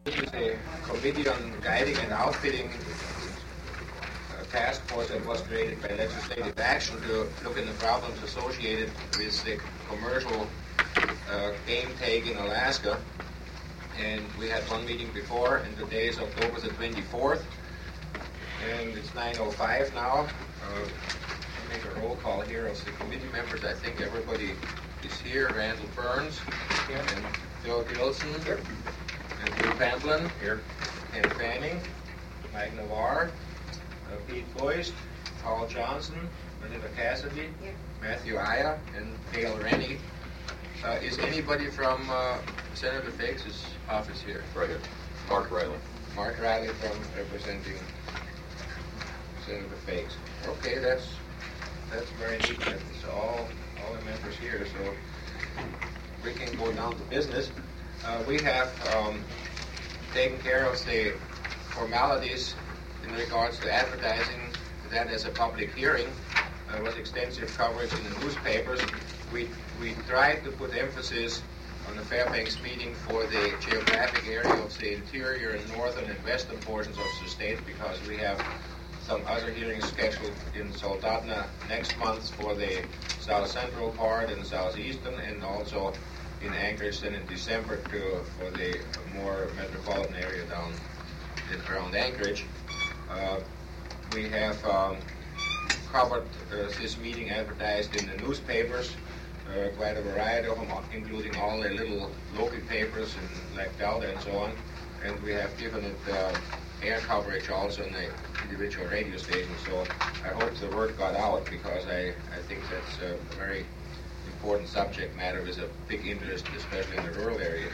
This is a committee on guiding and outfitting task force that was created by Legislative Action to look into the problems associated with the commercial game take in Alaska. And we had one meeting before, and today is October the 24th, and it's 9:05 now. I'll make a roll call here of the committee members. I think everybody is here. Randall Burns, here, and Phil Gilson, here, and Drew Pamplin, here, Ken Fanning, Mike Navarre, Pete Boyce, Paul Johnson, Melinda Cassidy, here, Matthew Aya, and Dale Rennie. Is anybody from Senator Fakes' office here? Right here. Mark Riley. Mark Riley representing Senator Fakes. Okay, that's very neat. That's all the members here, so we can go down to business. We have taken care of the formalities in regards to advertising that as a public hearing. There was extensive coverage in the newspapers. We tried to put emphasis on the Fairbanks meeting for the geographic area of the interior and northern and western portions of the state, because we have some other hearings scheduled in Soldotna next month for the south central part and southeastern, and also in Anchorage then in December for the more metropolitan area down around Anchorage. We have covered this meeting advertised in the newspapers, quite a variety of them, including all the little local papers in like Delta and so on. And we have given it air coverage also in the individual radio stations. So I hope the word got out, because I think that's a very important subject matter with a big interest, especially in the rural areas.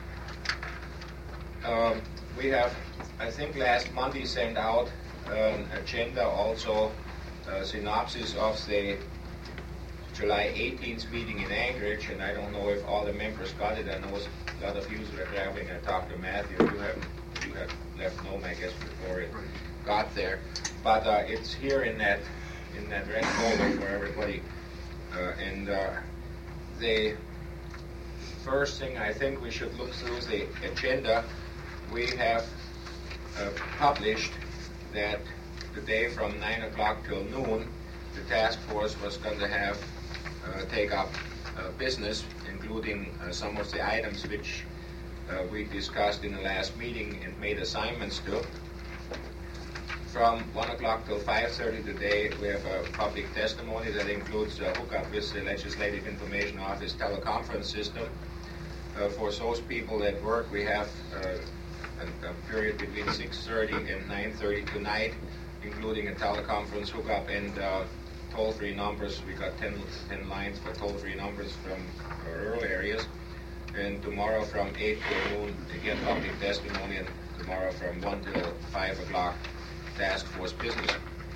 We have, I think last Monday, sent out an agenda, also a synopsis of the July 18th meeting in Anchorage, and I don't know if all the members got it. I know a lot of you were traveling. I talked to Matthew. You have left home, I guess, before it got there. But it's here in that red folder for everybody. And the first thing I think we should look through is the agenda. We have published that today from 9 o'clock till noon, the task force was going to have take up business, including some of the items which we discussed in the last meeting and made assignments to. From 1 o'clock till 5:30 today, we have a public testimony that includes a hookup with the Legislative Information Office teleconference system. For those people that work, we have a period between 6:30 and 9:30 tonight, including a teleconference hookup and toll-free numbers. We got 10 lines for toll-free numbers from rural areas. And tomorrow from 8 till noon, again, public testimony, and tomorrow from 1 till 5 o'clock, task force business.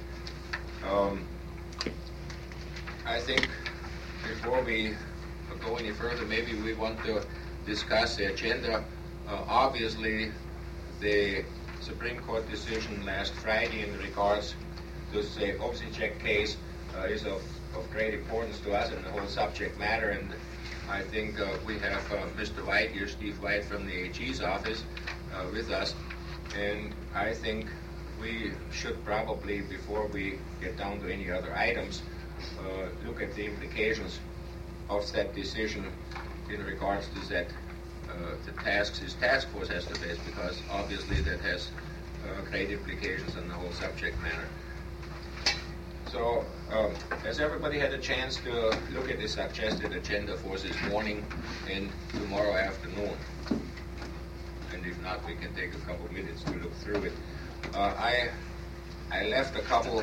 I think before we go any further, maybe we want to discuss the agenda. Obviously, the Supreme Court decision last Friday in regards to the Obsicek case is of great importance to us and the whole subject matter. And I think we have Mr. White here, Steve White from the AG's office, with us. And I think we should probably, before we get down to any other items, look at the implications of that decision in regards to that the tasks his task force has to face, because obviously that has great implications on the whole subject matter. So, has everybody had a chance to look at the suggested agenda for this morning and tomorrow afternoon? And if not, we can take a couple minutes to look through it. I left a couple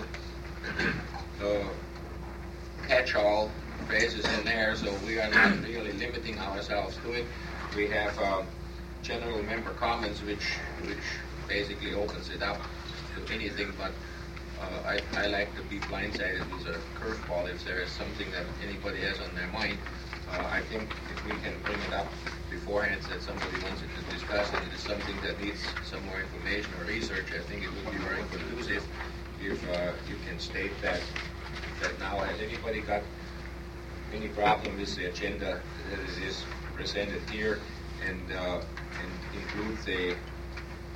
catch-all phrases in there, so we are not really limiting ourselves to it. We have general member comments, which basically opens it up to anything, but I like to be blindsided with a curveball if there is something that anybody has on their mind. I think if we can bring it up beforehand that somebody wants it to discuss and it is something that needs some more information or research, I think it would be very conducive if you can state that now. Has anybody got any problem with the agenda that it is presented here, and include the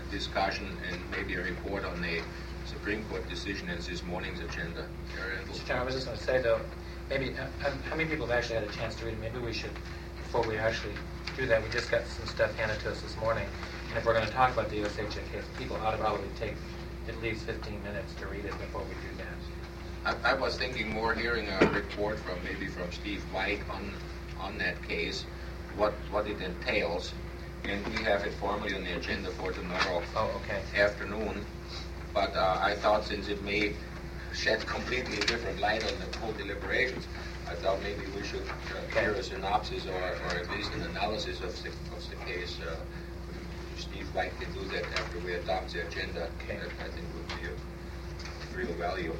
discussion and maybe a report on the Supreme Court decision as this morning's agenda. Mr. Chairman, I was just going to say, though, maybe how many people have actually had a chance to read it? Maybe we should, before we actually do that, we just got some stuff handed to us this morning, and if we're going to talk about the USHA case, people ought to probably take at least 15 minutes to read it before we do that. I was thinking more hearing a report from Steve White on that case, what it entails, and we have it formally on the agenda for tomorrow afternoon. But I thought since it may shed completely different light on the whole deliberations, I thought maybe we should hear a synopsis or at least an analysis of the case. Steve White can do that after we adopt the agenda. Okay. That I think would be of real value.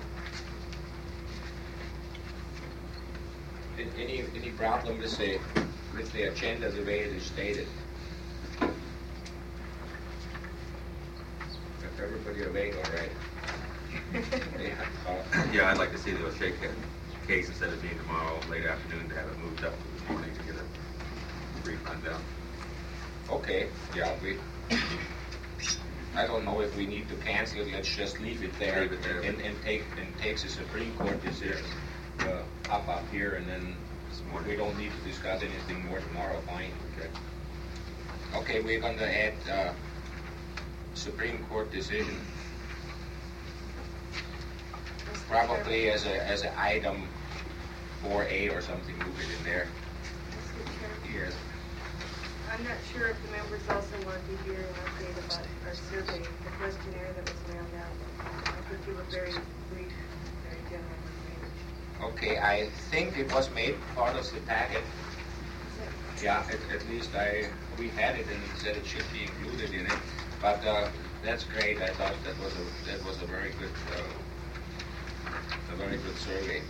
Any problem with the agenda the way it is stated? If everybody awake, all right. Yeah, I'd like to see the O'Shea case instead of being tomorrow late afternoon to have it moved up to this morning to get a brief rundown. Okay, yeah, I don't know if we need to cancel it. Let's just leave it there, and take the Supreme Court decision up here, and then we don't need to discuss anything more tomorrow. Fine. Okay, we're going to add Supreme Court decision probably as an item 4A or something. Move it in there. Yes. I'm not sure if the members also want to hear an update about our survey, the questionnaire that was mailed out. I think you were very brief, very general with Okay, I think it was made part of the packet. Yeah, at least we had it and it said it should be included in it. But that's great. I thought that was a very good survey.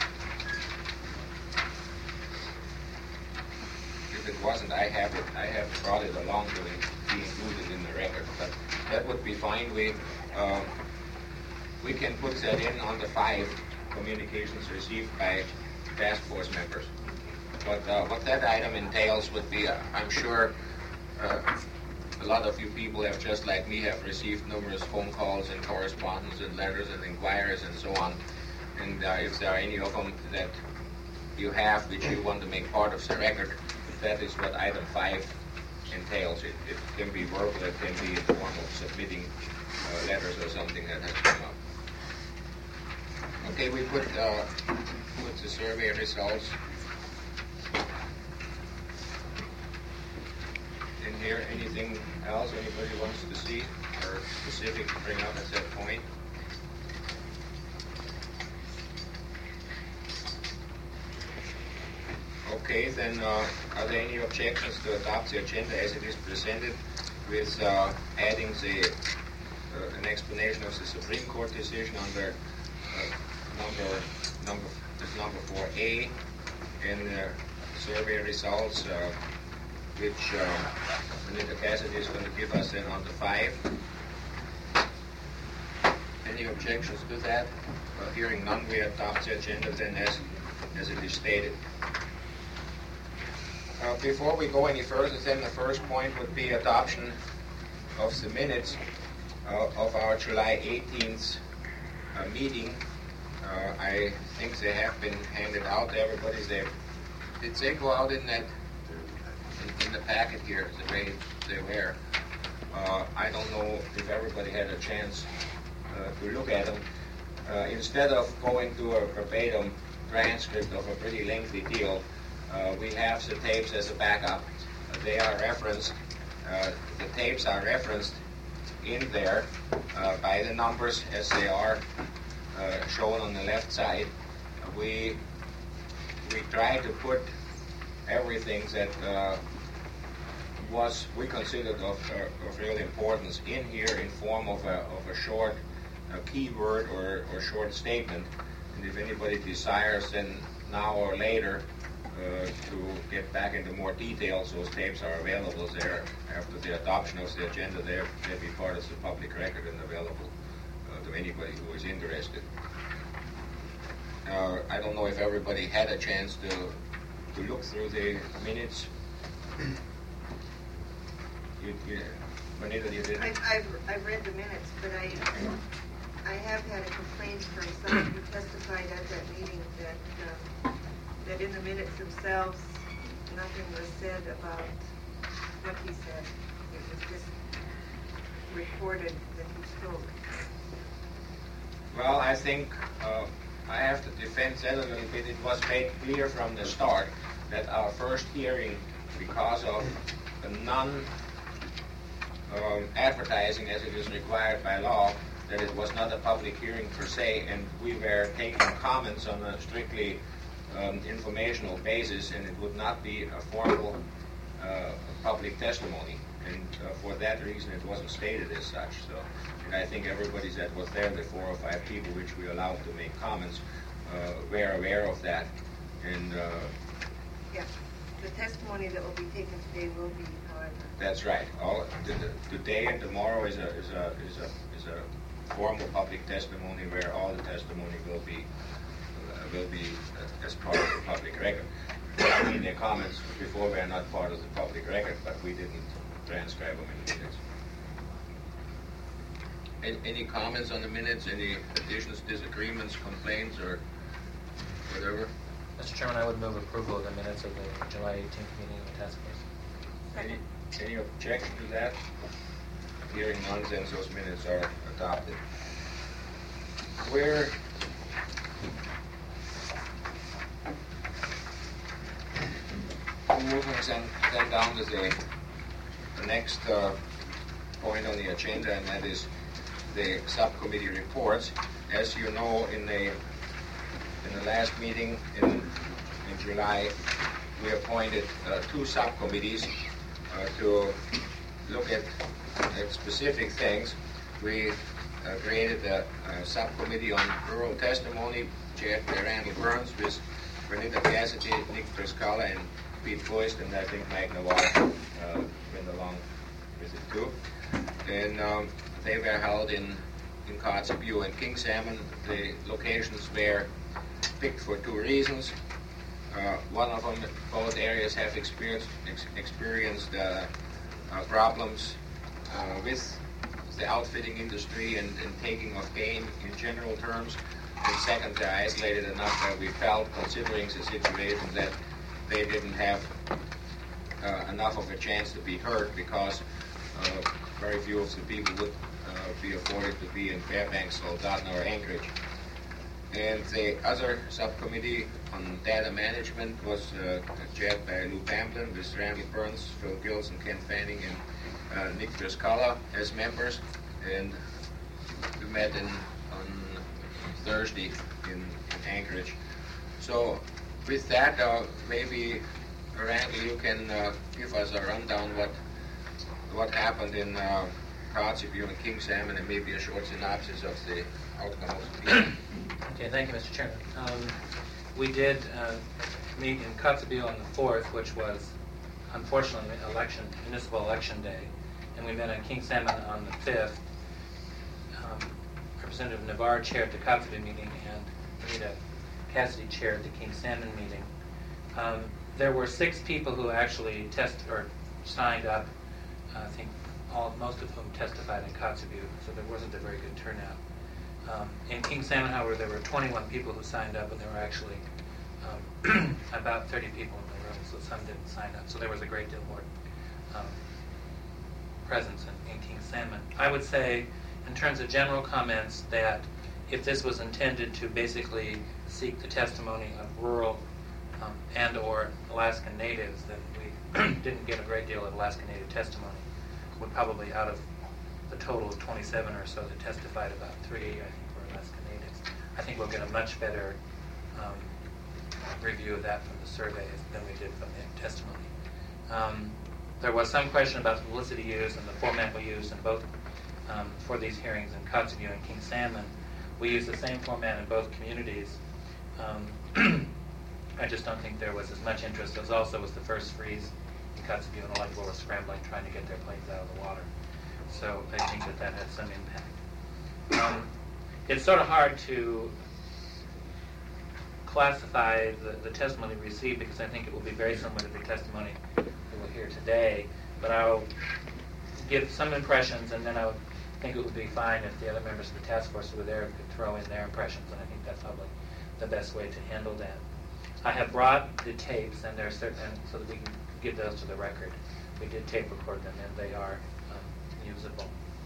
If it wasn't, I have brought it along to be included in the record. But that would be fine. We can put that in on the 5 communications received by task force members. But what that item entails would be, I'm sure a lot of you people have, just like me, have received numerous phone calls and correspondence and letters and inquiries and so on. And if there are any of them that you have which you want to make part of the record, that is what item 5 entails. It can be verbal, it can be in the form of submitting letters or something that has come up. Okay, we put the survey results in here. Anything else anybody wants to see or specific to bring up at that point? Okay, then are there any objections to adopt the agenda as it is presented with adding an explanation of the Supreme Court decision under number 4A and survey results which Anita Cassidy is going to give us then on the 5. Any objections to that? Hearing none, we adopt the agenda then as it is stated. Before we go any further, then the first point would be adoption of the minutes of our July 18th meeting. I think they have been handed out to everybody. Did they go out in the packet here the way they were? I don't know if everybody had a chance to look at them. Instead of going to a verbatim transcript of a pretty lengthy deal, we have the tapes as a backup. They are referenced. The tapes are referenced in there by the numbers as they are shown on the left side. We try to put everything that we considered of real importance in here in form of a short keyword or short statement. And if anybody desires, then now or later, to get back into more details, those tapes are available there after the adoption of the agenda. They'll be part of the public record and available to anybody who is interested. I don't know if everybody had a chance to look through the minutes. Juanita, you didn't? I've read the minutes, but I have had a complaint from someone who testified at that meeting that in the minutes themselves, nothing was said about what he said. It was just recorded that he spoke. Well, I think I have to defend that a little bit. It was made clear from the start that our first hearing, because of the non-advertising as it is required by law, that it was not a public hearing per se, and we were taking comments on a strictly informational basis, and it would not be a formal public testimony. And for that reason, it wasn't stated as such. So, and I think everybody that was there, the 4 or 5 people which we allowed to make comments, were aware of that. And yeah, the testimony that will be taken today will be, however. That's right. All today and tomorrow is a formal public testimony where all the testimony will be as part of the public record. I mean, the comments before were not part of the public record, but we didn't transcribe them in the minutes. Any comments on the minutes? Any additions, disagreements, complaints, or whatever? Mr. Chairman, I would move approval of the minutes of the July 18th meeting of the task force. Any objection to that? Hearing none, then those minutes are adopted. We're moving then down to the next point on the agenda, and that is the subcommittee reports. As you know, in the last meeting in July, we appointed 2 subcommittees to look at specific things. We created a subcommittee on rural testimony, chaired by Randall Burns, with Renita Cassidy, Nick Friscala, and Pete Foist, and I think Mike Navarro went along with it too. And they were held in Kotzebue and King Salmon. The locations were picked for 2 reasons. One of them, both areas have experienced problems with the outfitting industry and taking of game in general terms. And second, they're isolated enough that we felt, considering the situation, that they didn't have enough of a chance to be heard because very few of the people would be afforded to be in Fairbanks, Soldotna, or Anchorage. And the other subcommittee on data management was chaired by Lou Pamplin, with Randall Burns, Phil Gills, and Ken Fanning, and Nick Friscala as members. And we met on Thursday in Anchorage. So with that, maybe Randall, you can give us a rundown what happened in Kotzebue and King Salmon, and maybe a short synopsis of the outcome of the meeting. Okay, thank you, Mr. Chairman. We did meet in Kotzebue on the 4th, which was unfortunately municipal election day, and we met in King Salmon on the 5th. Representative Navarre chaired the Kotzebue meeting, and Renita Cassidy chaired the King Salmon meeting. There were 6 people who actually signed up. I think most of whom testified in Kotzebue, so there wasn't a very good turnout. In King Salmon, however, there were 21 people who signed up, and there were actually about 30 people in the room, so some didn't sign up. So there was a great deal more presence in King Salmon. I would say, in terms of general comments, that if this was intended to basically seek the testimony of rural and or Alaskan natives, then we didn't get a great deal of Alaskan native testimony. We're probably, out of the total of 27 or so that testified, about 3, I think, were Alaskan natives. I think we'll get a much better review of that from the survey than we did from the testimony. There was some question about the publicity used and the format we used in both for these hearings in Kotzebue and King Salmon. We used the same format in both communities. I just don't think there was as much interest. It also was the first freeze in Kotzebue, and a lot of people were scrambling, trying to get their planes out of the water. So I think that had some impact. It's sort of hard to classify the testimony we received, because I think it will be very similar to the testimony that we'll hear today. But I'll give some impressions, and then I would think it would be fine if the other members of the task force who were there could throw in their impressions, and I think that's probably the best way to handle that. I have brought the tapes, and they're certain, so that we can give those to the record. We did tape record them, and they are usable.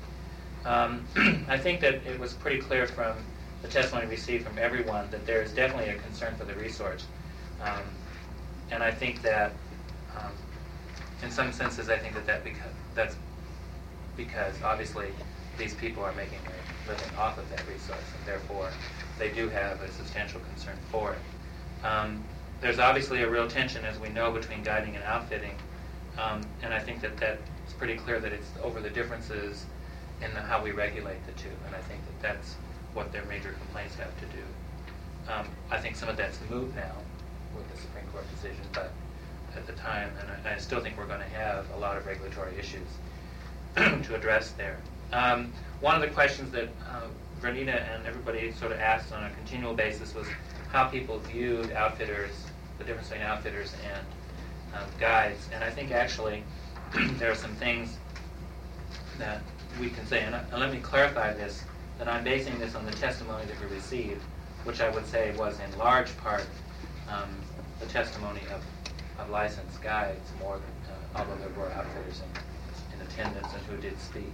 I think that it was pretty clear from the testimony received from everyone that there is definitely a concern for the resource. And I think that, in some senses, I think that's because obviously these people are making a living off of that resource, and therefore they do have a substantial concern for it. There's obviously a real tension, as we know, between guiding and outfitting, and I think that it's pretty clear that it's over the differences in how we regulate the two, and I think that that's what their major complaints have to do. I think some of that's moot now with the Supreme Court decision, but at the time, and I still think we're going to have a lot of regulatory issues to address there. One of the questions that Vernita and everybody sort of asked on a continual basis was how people viewed outfitters, the difference between outfitters and guides. And I think actually there are some things that we can say, and let me clarify this, that I'm basing this on the testimony that we received, which I would say was in large part the testimony of licensed guides more than, although there were outfitters in attendance and who did speak.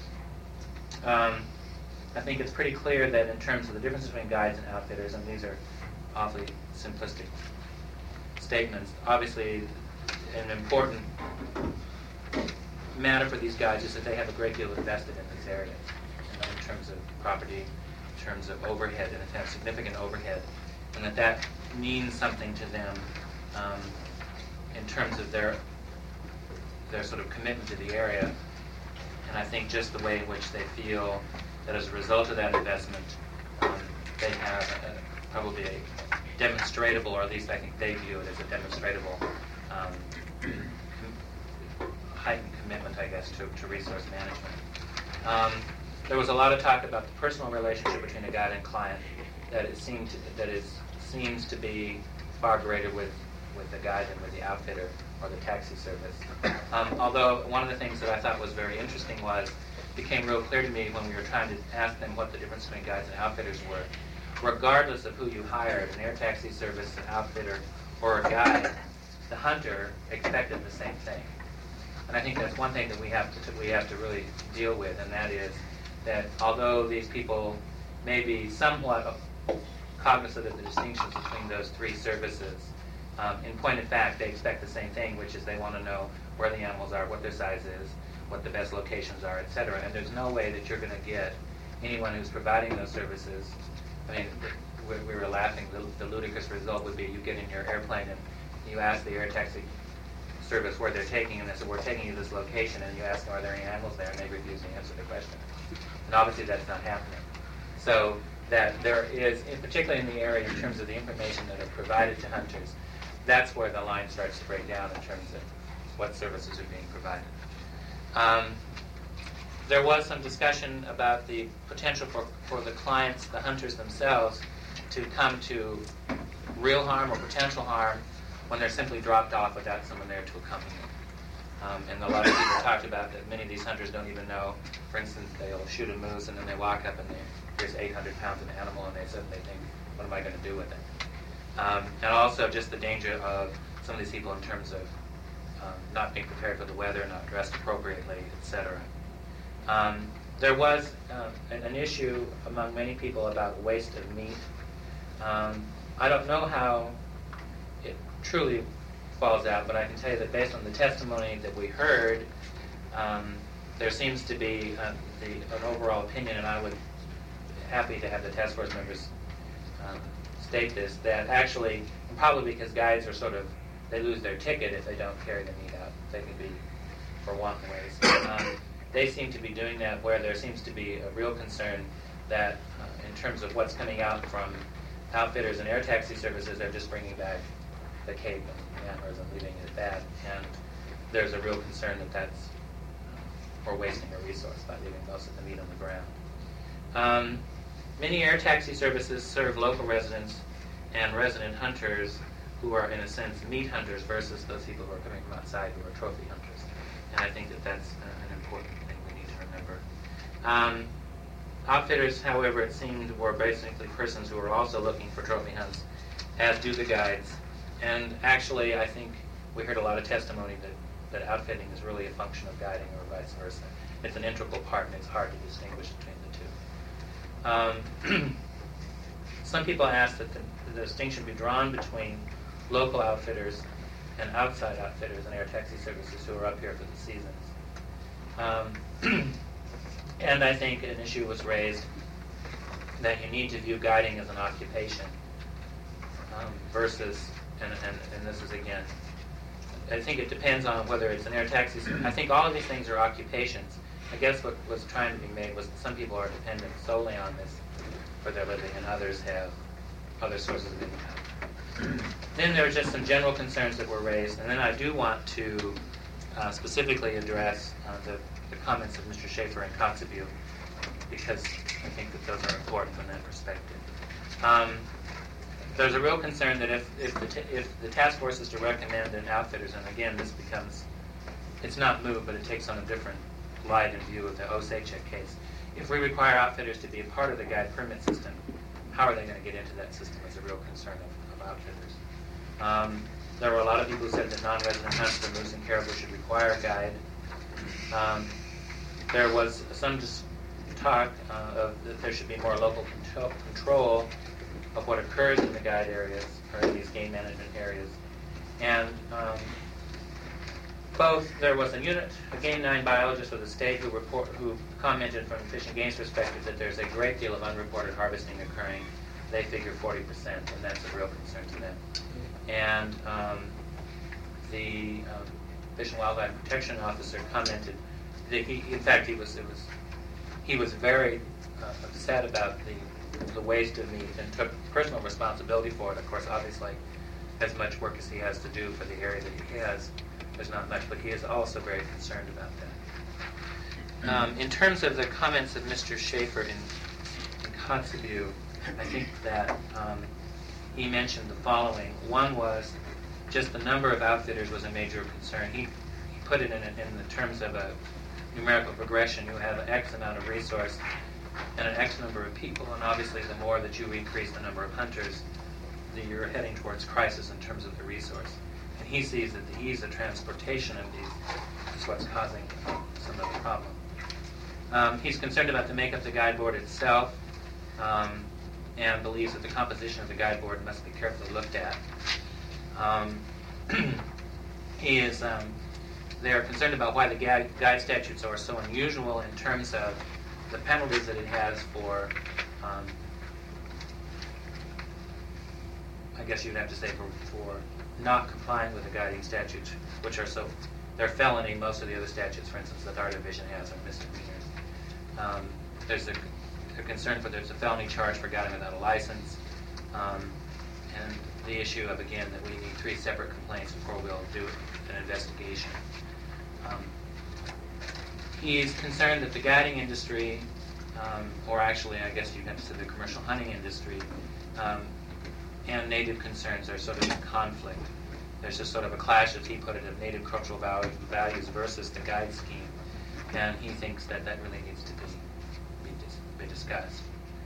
I think it's pretty clear that in terms of the difference between guides and outfitters, and these are awfully simplistic statements, obviously an important matter for these guides is that they have a great deal invested in these areas, in terms of property, in terms of overhead, and they have significant overhead, and that means something to them in terms of their sort of commitment to the area. And I think just the way in which they feel that as a result of that investment, they have probably a demonstratable, or at least I think they view it as a demonstratable heightened commitment, I guess, to resource management. There was a lot of talk about the personal relationship between a guide and client seems to be far greater with the guide than with the outfitter or the taxi service. Although one of the things that I thought was very interesting became real clear to me when we were trying to ask them what the difference between guides and outfitters were. Regardless of who you hired, an air taxi service, an outfitter, or a guide, the hunter expected the same thing. And I think that's one thing that we have to really deal with, and that is that although these people may be somewhat cognizant of the distinctions between those three services, in point of fact, they expect the same thing, which is they want to know where the animals are, what their size is, what the best locations are, etc. And there's no way that you're going to get anyone who's providing those services. I mean, we were laughing. The ludicrous result would be you get in your airplane and you ask the air taxi service where they're taking, and they say, we're taking you to this location, and you ask them, are there any animals there, and they refuse to answer the question. And obviously that's not happening. So that there is, particularly in the area in terms of the information that are provided to hunters, that's where the line starts to break down in terms of what services are being provided. There was some discussion about the potential for the clients, the hunters themselves, to come to real harm or potential harm when they're simply dropped off without someone there to accompany them. And a lot of people talked about that many of these hunters don't even know. For instance, they'll shoot a moose and then they walk up and there's 800 pounds of animal, and they suddenly think, what am I going to do with it? And also just the danger of some of these people in terms of not being prepared for the weather, not dressed appropriately, etc. There was an issue among many people about waste of meat. I don't know how it truly falls out, but I can tell you that based on the testimony that we heard, there seems to be an overall opinion, and I would be happy to have the task force members state this, that actually, probably because guides are they lose their ticket if they don't carry the meat out. They can be for wanton ways. They seem to be doing that where there seems to be a real concern that in terms of what's coming out from outfitters and air taxi services, they're just bringing back the cape and antlers and leaving it at that. And there's a real concern that that's we're wasting a resource by leaving most of the meat on the ground. Many air taxi services serve local residents and resident hunters who are, in a sense, meat hunters versus those people who are coming from outside who are trophy hunters. And I think that that's an important thing we need to remember. Outfitters, however, it seemed, were basically persons who were also looking for trophy hunts, as do the guides. And actually, I think we heard a lot of testimony that outfitting is really a function of guiding or vice versa. It's an integral part, and it's hard to distinguish between the two. Some people ask that the distinction be drawn between local outfitters and outside outfitters and air taxi services who are up here for the seasons. And I think an issue was raised that you need to view guiding as an occupation versus, and this is again, I think it depends on whether it's an air taxi. I think all of these things are occupations. I guess what was trying to be made was that some people are dependent solely on this for their living and others have other sources of income. Then there were just some general concerns that were raised, and then I do want to specifically address the comments of Mr. Schaefer and Kotzebue, because I think that those are important from that perspective. There's a real concern that if the task force is to recommend that outfitters, and again this becomes, it's not moved, but it takes on a different light in view of the Osechek case. If we require outfitters to be a part of the guide permit system, how are they going to get into that system is a real concern of outfitters. There were a lot of people who said that non-resident hunts for moose and caribou should require a guide. There was some talk of that there should be more local control of what occurs in the guide areas, or in these game management areas. And there was a Game 9 biologist of the state who commented from a Fish and Game's perspective that there's a great deal of unreported harvesting occurring. They figure 40%, and that's a real concern to them. And the Fish and Wildlife Protection Officer commented that he was very upset about the waste of meat and took personal responsibility for it. Of course, obviously, as much work as he has to do for the area that he has, there's not much, but he is also very concerned about that. In terms of the comments of Mr. Schaefer and Kotzebue, I think that he mentioned the following. One was just the number of outfitters was a major concern. He put it in the terms of a numerical progression. You have X amount of resource and an X number of people, and obviously the more that you increase the number of hunters, you're heading towards crisis in terms of the resource. And he sees that the ease of transportation of these is what's causing some of the problem. He's concerned about the makeup of the guide board itself, and believes that the composition of the guide board must be carefully looked at. They are concerned about why the guide statutes are so unusual in terms of the penalties that it has for, I guess you'd have to say for not complying with the guiding statutes, which are they're felony. Most of the other statutes, for instance, that our division has, are misdemeanors. There's a concern there's a felony charge for guiding without a license, and the issue of, again, that we need 3 separate complaints before we'll do an investigation. He's concerned that the guiding industry, or actually I guess you'd have to say the commercial hunting industry, and native concerns are sort of in conflict. There's just sort of a clash, as he put it, of native cultural values versus the guide scheme, and he thinks that really needs to be discussed.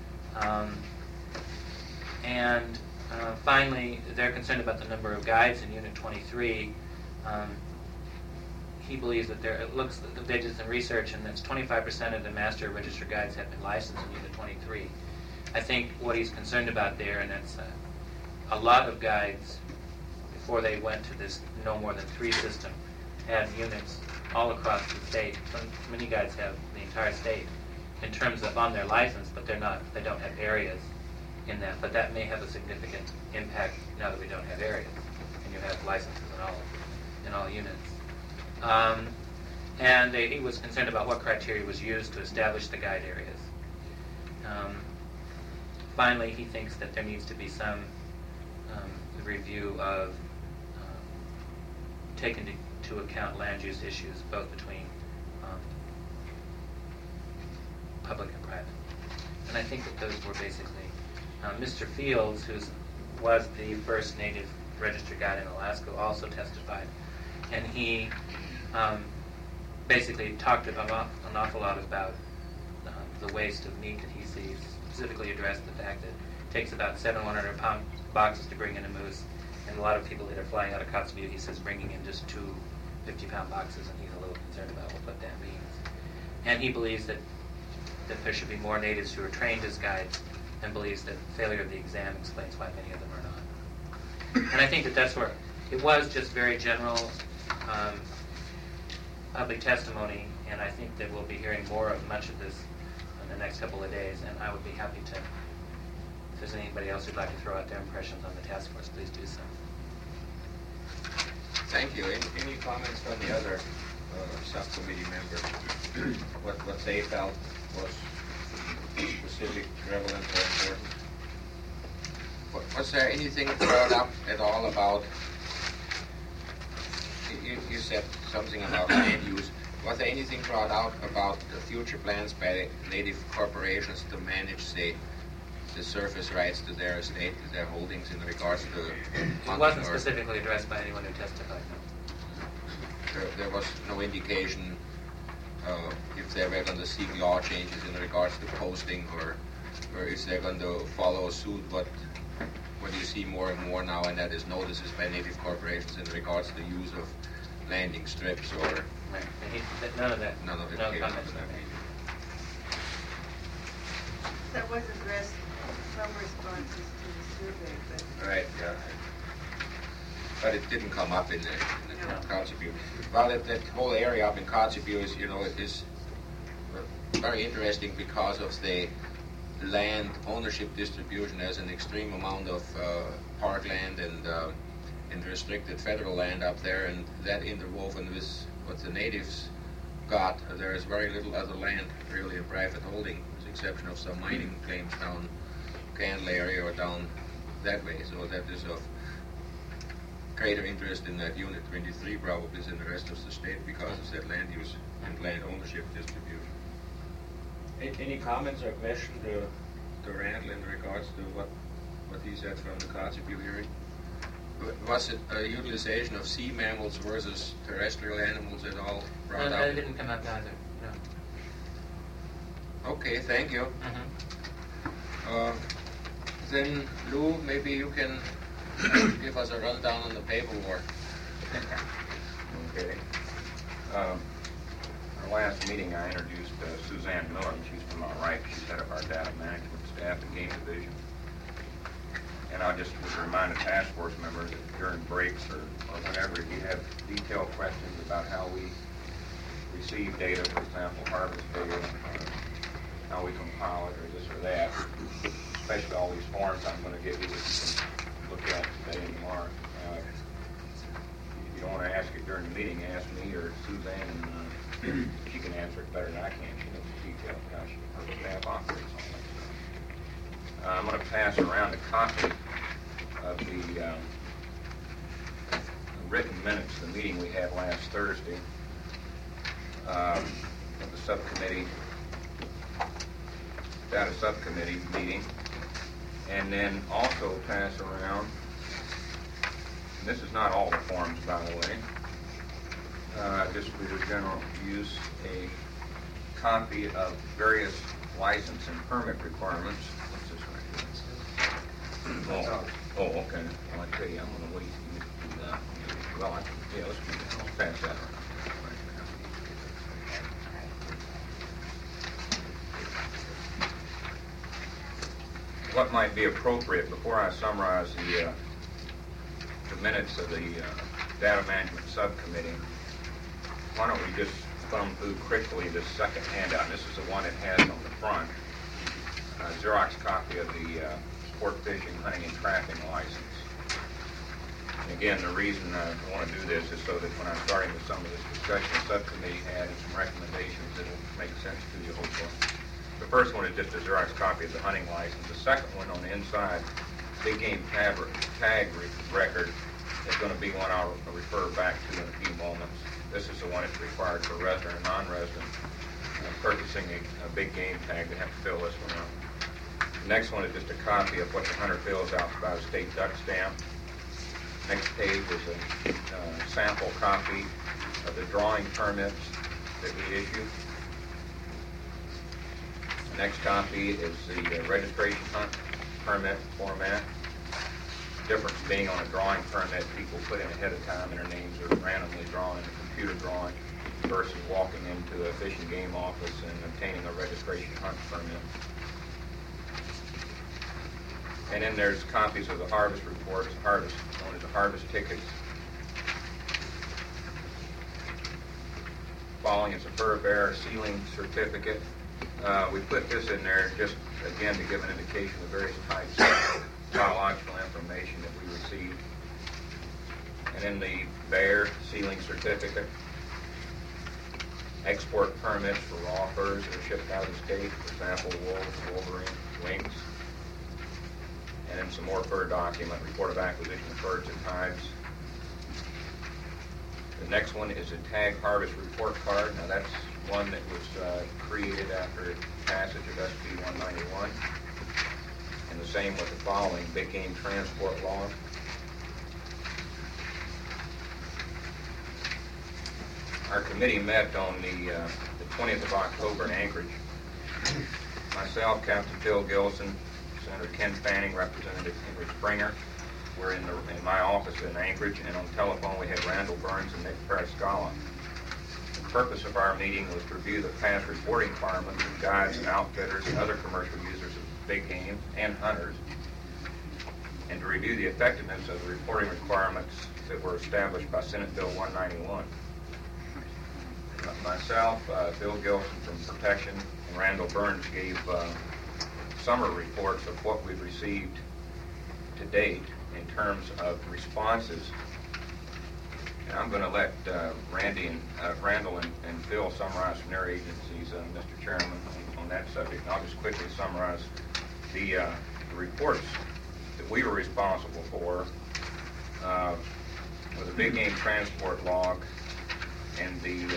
Finally, they're concerned about the number of guides in Unit 23. He believes that they did some research, and that's 25% of the master registered guides have been licensed in Unit 23. I think what he's concerned about there, and that's a lot of guides, before they went to this no more than 3 system, had units all across the state. Many guides have the entire state in terms of on their license, but they don't have areas in that. But that may have a significant impact now that we don't have areas, and you have licenses in all units. He was concerned about what criteria was used to establish the guide areas. Finally, he thinks that there needs to be some review of taking into account land use issues, both between public and private. And I think that those were basically Mr. Fields, who was the first native registered guide in Alaska, also testified. And he basically talked about an awful lot about the waste of meat that he sees, specifically addressed the fact that it takes about 700-pound boxes to bring in a moose, and a lot of people that are flying out of Kotzebue, he says, bringing in just 2 50-pound boxes, and he's a little concerned about what that means. And he believes that there should be more natives who are trained as guides, and believes that failure of the exam explains why many of them are not. And I think that that's where it was just very general public testimony, and I think that we'll be hearing more of much of this in the next couple of days, and I would be happy to, if there's anybody else who'd like to throw out their impressions on the task force, please do so. Thank you. Any comments from the other subcommittee members? What they felt was specific, relevant, or important? Was there anything brought up at all about, you said something about land use. Was there anything brought out about the future plans by native corporations to manage, say, the surface rights to their estate, to their holdings in regards to hunting? It wasn't specifically addressed by anyone who testified, no. There was no indication if they were going to seek law changes in regards to posting, or if they're going to follow suit. What you see more and more now, and that is notices by native corporations in regards to the use of landing strips or... Right. And none of that. None of it No came comments up. were made. That was addressed in some responses to the survey, but Right, yeah. But it didn't come up in the No. Kotzebue. Well, that whole area up in Kotzebue is, is very interesting because of the land ownership distribution. There's an extreme amount of parkland and restricted federal land up there, and that interwoven with what the natives got. There is very little other land really in private holding, with the exception of some mining claims down Candle area or down that way. So that is of greater interest in that Unit 23 probably than the rest of the state because of that land use and land ownership distribution. Any comments or questions to Randall in regards to what he said from the Kotzebue hearing? Was it a utilization of sea mammals versus terrestrial animals at all brought No, up? that didn't come up either, no. Okay, thank you. Then, Lou, maybe you can give us a rundown on the paperwork. Okay. Our last meeting, I introduced Suzanne Miller. She's from our right. She's head of our data management staff and game division. And I just would remind the task force members that during breaks or whenever, if you have detailed questions about how we receive data, for example, harvest data, how we compile it, or this or that, especially all these forms I'm going to give you that you can look at today and tomorrow. If you don't want to ask it during the meeting, ask me or Suzanne, and she can answer it better than I can. She knows the details of how her staff operates on that stuff. I'm going to pass around a copy of the written minutes of the meeting we had last Thursday of the subcommittee, data subcommittee meeting, and then also pass around, and this is not all the forms, by the way, just for your general use, a copy of various license and permit requirements. What's this right here? Oh, okay. Well, I tell you, I'm going to wait for you to do that. Well, let's pass that around. What might be appropriate before I summarize the minutes of the data management subcommittee? Why don't we just thumb through quickly this second handout? This is the one it has on the front. Xerox copy of the sport fishing, hunting, and trapping license. And again, the reason I want to do this is so that when I'm starting with some of this discussion, the subcommittee had some recommendations that will make sense to you, hopefully. The first one is just a Xerox copy of the hunting license. The second one on the inside, big game tag record, is going to be one I'll refer back to in a few moments. This is the one that's required for resident and non-resident purchasing a big game tag. They have to fill this one out. The next one is just a copy of what the hunter fills out about a state duck stamp. Next page is a sample copy of the drawing permits that we issue. The next copy is the registration hunt permit format. Difference being on a drawing permit, people put in ahead of time and their names are randomly drawn, computer drawn, versus walking into a fish and game office and obtaining a registration hunt permit. And then there's copies of the harvest reports, known as the harvest tickets. Following is a fur bearer sealing certificate. We put this in there just, again, to give an indication of various types of biological information that we received. And then the bear sealing certificate. Export permits for raw furs that are shipped out of the state, for example, wolves, wolverine, lynx. And then some more fur document, report of acquisition of furs and hides. The next one is a tag harvest report card. Now that's one that was created after passage of SB 191. And the same with the following, big game transport log. Our committee met on the 20th of October in Anchorage. Myself, Captain Phil Gilson, Senator Ken Fanning, Representative Henry Springer. We're in my office in Anchorage, and on telephone we had Randall Burns and Nick Periscala. The purpose of our meeting was to review the past reporting requirements of guides and outfitters and other commercial users of big game and hunters, and to review the effectiveness of the reporting requirements that were established by Senate Bill 191. Myself, Bill Gilson from Protection, and Randall Burns gave summary reports of what we've received to date in terms of responses. And I'm going to let Randall and Phil summarize from their agencies, Mr. Chairman, on that subject. And I'll just quickly summarize the reports that we were responsible for with the big game transport log and the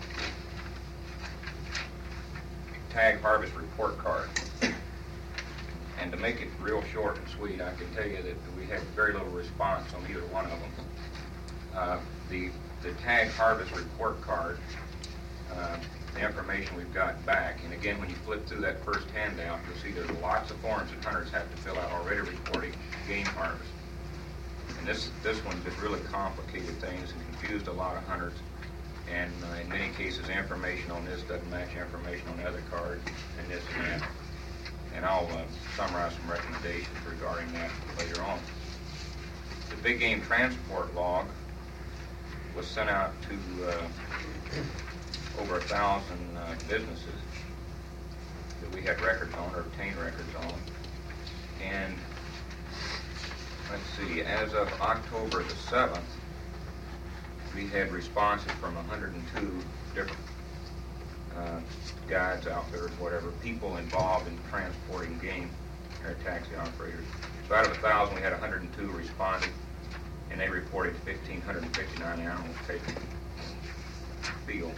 tag harvest report card. And to make it real short and sweet, I can tell you that we had very little response on either one of them. The tag harvest report card, the information we've got back, and again, when you flip through that first handout, you'll see there's lots of forms that hunters have to fill out already reporting game harvest. And this one just really complicated things and confused a lot of hunters. And in many cases, information on this doesn't match information on the other card, and this and that. And I'll summarize some recommendations regarding that later on. The big game transport log was sent out to over 1,000 businesses that we had records on or obtained records on. And let's see, as of October the 7th, we had responses from 102 different guides, outfitters, whatever, people involved in transporting game, air taxi operators. So out of 1,000, we had 102 responded, and they reported 1,559 animals taken field.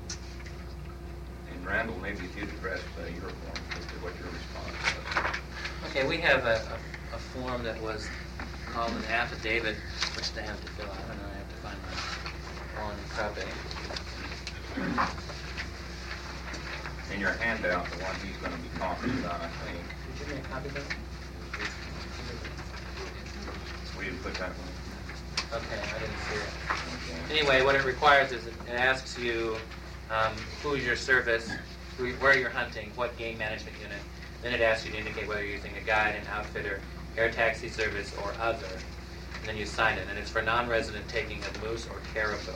And Randall, maybe if you'd address your form as to what your response was. Okay, we have a form that was called an affidavit, which they have to fill out, and I have to find my one copy. In your handout, the one he's going to be talking about, I think. Did you give me a copy of that? We didn't put that one. Okay, I didn't see it. Okay. Anyway, what it requires is it asks you who's your service, where you're hunting, what game management unit. Then it asks you to indicate whether you're using a guide, an outfitter, air taxi service, or other. And then you sign it. And it's for non-resident taking of moose or caribou.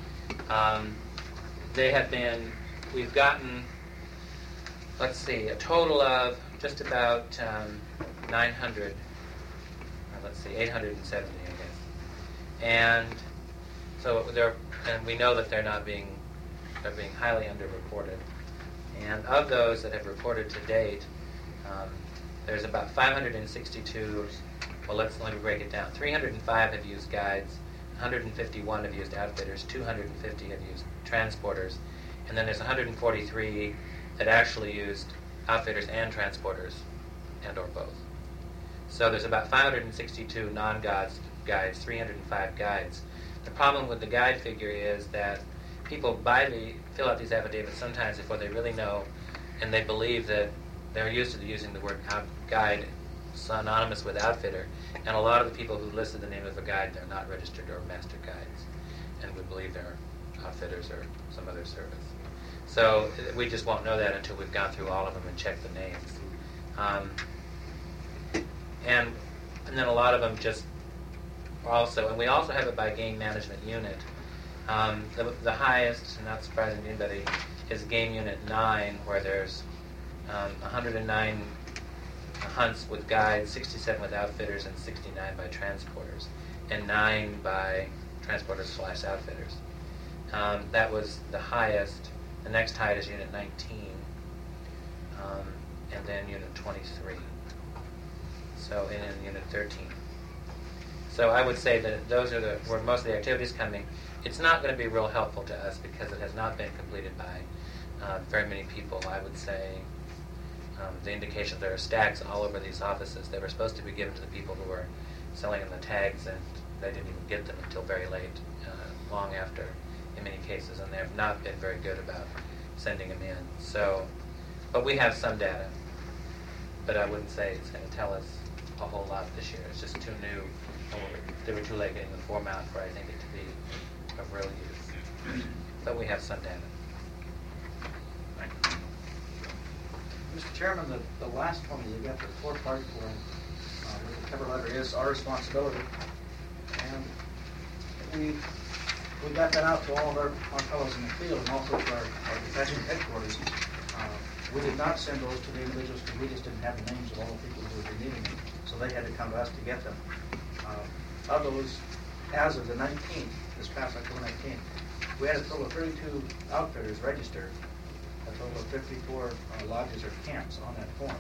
We've gotten, let's see, a total of just about 900, let's see, 870, I guess. And so and we know that they're being highly underreported. And of those that have reported to date, there's about 562. Well, let me break it down. 305 have used guides, 151 have used outfitters, 250 have used transporters, and then there's 143 that actually used outfitters and transporters, and or both. So there's about 562 non-guides, 305 guides. The problem with the guide figure is that people fill out these affidavits sometimes before they really know, and they believe that they're used to using the word guide synonymous with outfitter, and a lot of the people who listed the name of a guide, they're not registered or master guides, and we believe they're outfitters or some other service. So we just won't know that until we've gone through all of them and checked the names. And then a lot of them just also, and we also have it by game management unit. The highest, not surprising to anybody, is game unit 9, where there's 109 hunts with guides, 67 with outfitters, and 69 by transporters, and 9 by transporters/outfitters. That was the highest. The next highest is unit 19, and then unit 23. So, and then unit 13. So I would say that those are where most of the activities coming. It's not going to be real helpful to us because it has not been completed by very many people. I would say the indications there are stacks all over these offices. They were supposed to be given to the people who were selling them the tags, and they didn't even get them until very late, long after, in many cases, and they have not been very good about sending them in. So, but we have some data, but I wouldn't say it's going to tell us a whole lot this year. It's just too new. They were too late getting the form out for, I think, it to be of real use. But we have some data. Thank you. Mr. Chairman, the last one you got, the 4-part form with the cover letter is our responsibility, and we got that out to all of our fellows in the field and also to our detachment headquarters. We did not send those to the individuals because we just didn't have the names of all the people who would be needing them, so they had to come to us to get them. Of those, as of the 19th, this past October 19th, we had a total of 32 outfitters registered, a total of 54 lodges or camps on that form.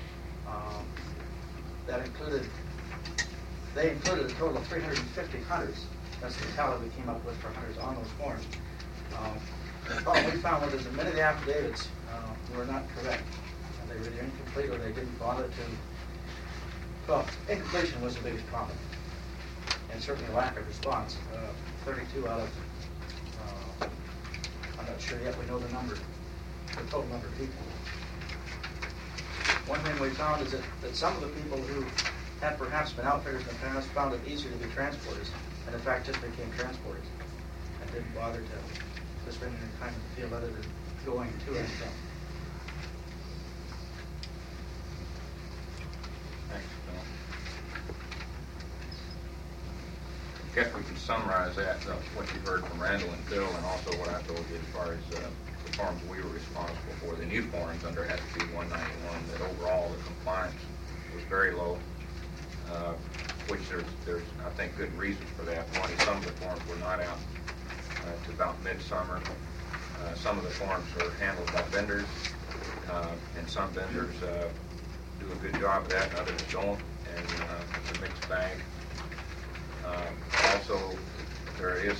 They included a total of 350 hunters. That's the tally we came up with for hunters on those forms. What we found was that many of the affidavits were not correct. They were either incomplete or they didn't bother to. Well, incompletion was the biggest problem, and certainly a lack of response. 32 out of, I'm not sure yet we know the number, the total number of people. One thing we found is that some of the people who had perhaps been outfitters in the past found it easier to be transporters, and in fact just became transporters and didn't bother to spend any time in the field other than going to and from. Thanks, Bill. I guess we can summarize that, what you heard from Randall and Bill, and also what I told you as far as the forms we were responsible for. The new forms under SB 191, that overall the compliance was very low, which there's I think good reasons for that. One is some of the forms were not out to about midsummer. Some of the forms are handled by vendors, and some vendors do a good job of that, and others don't, and it's a mixed bag. Also, there is,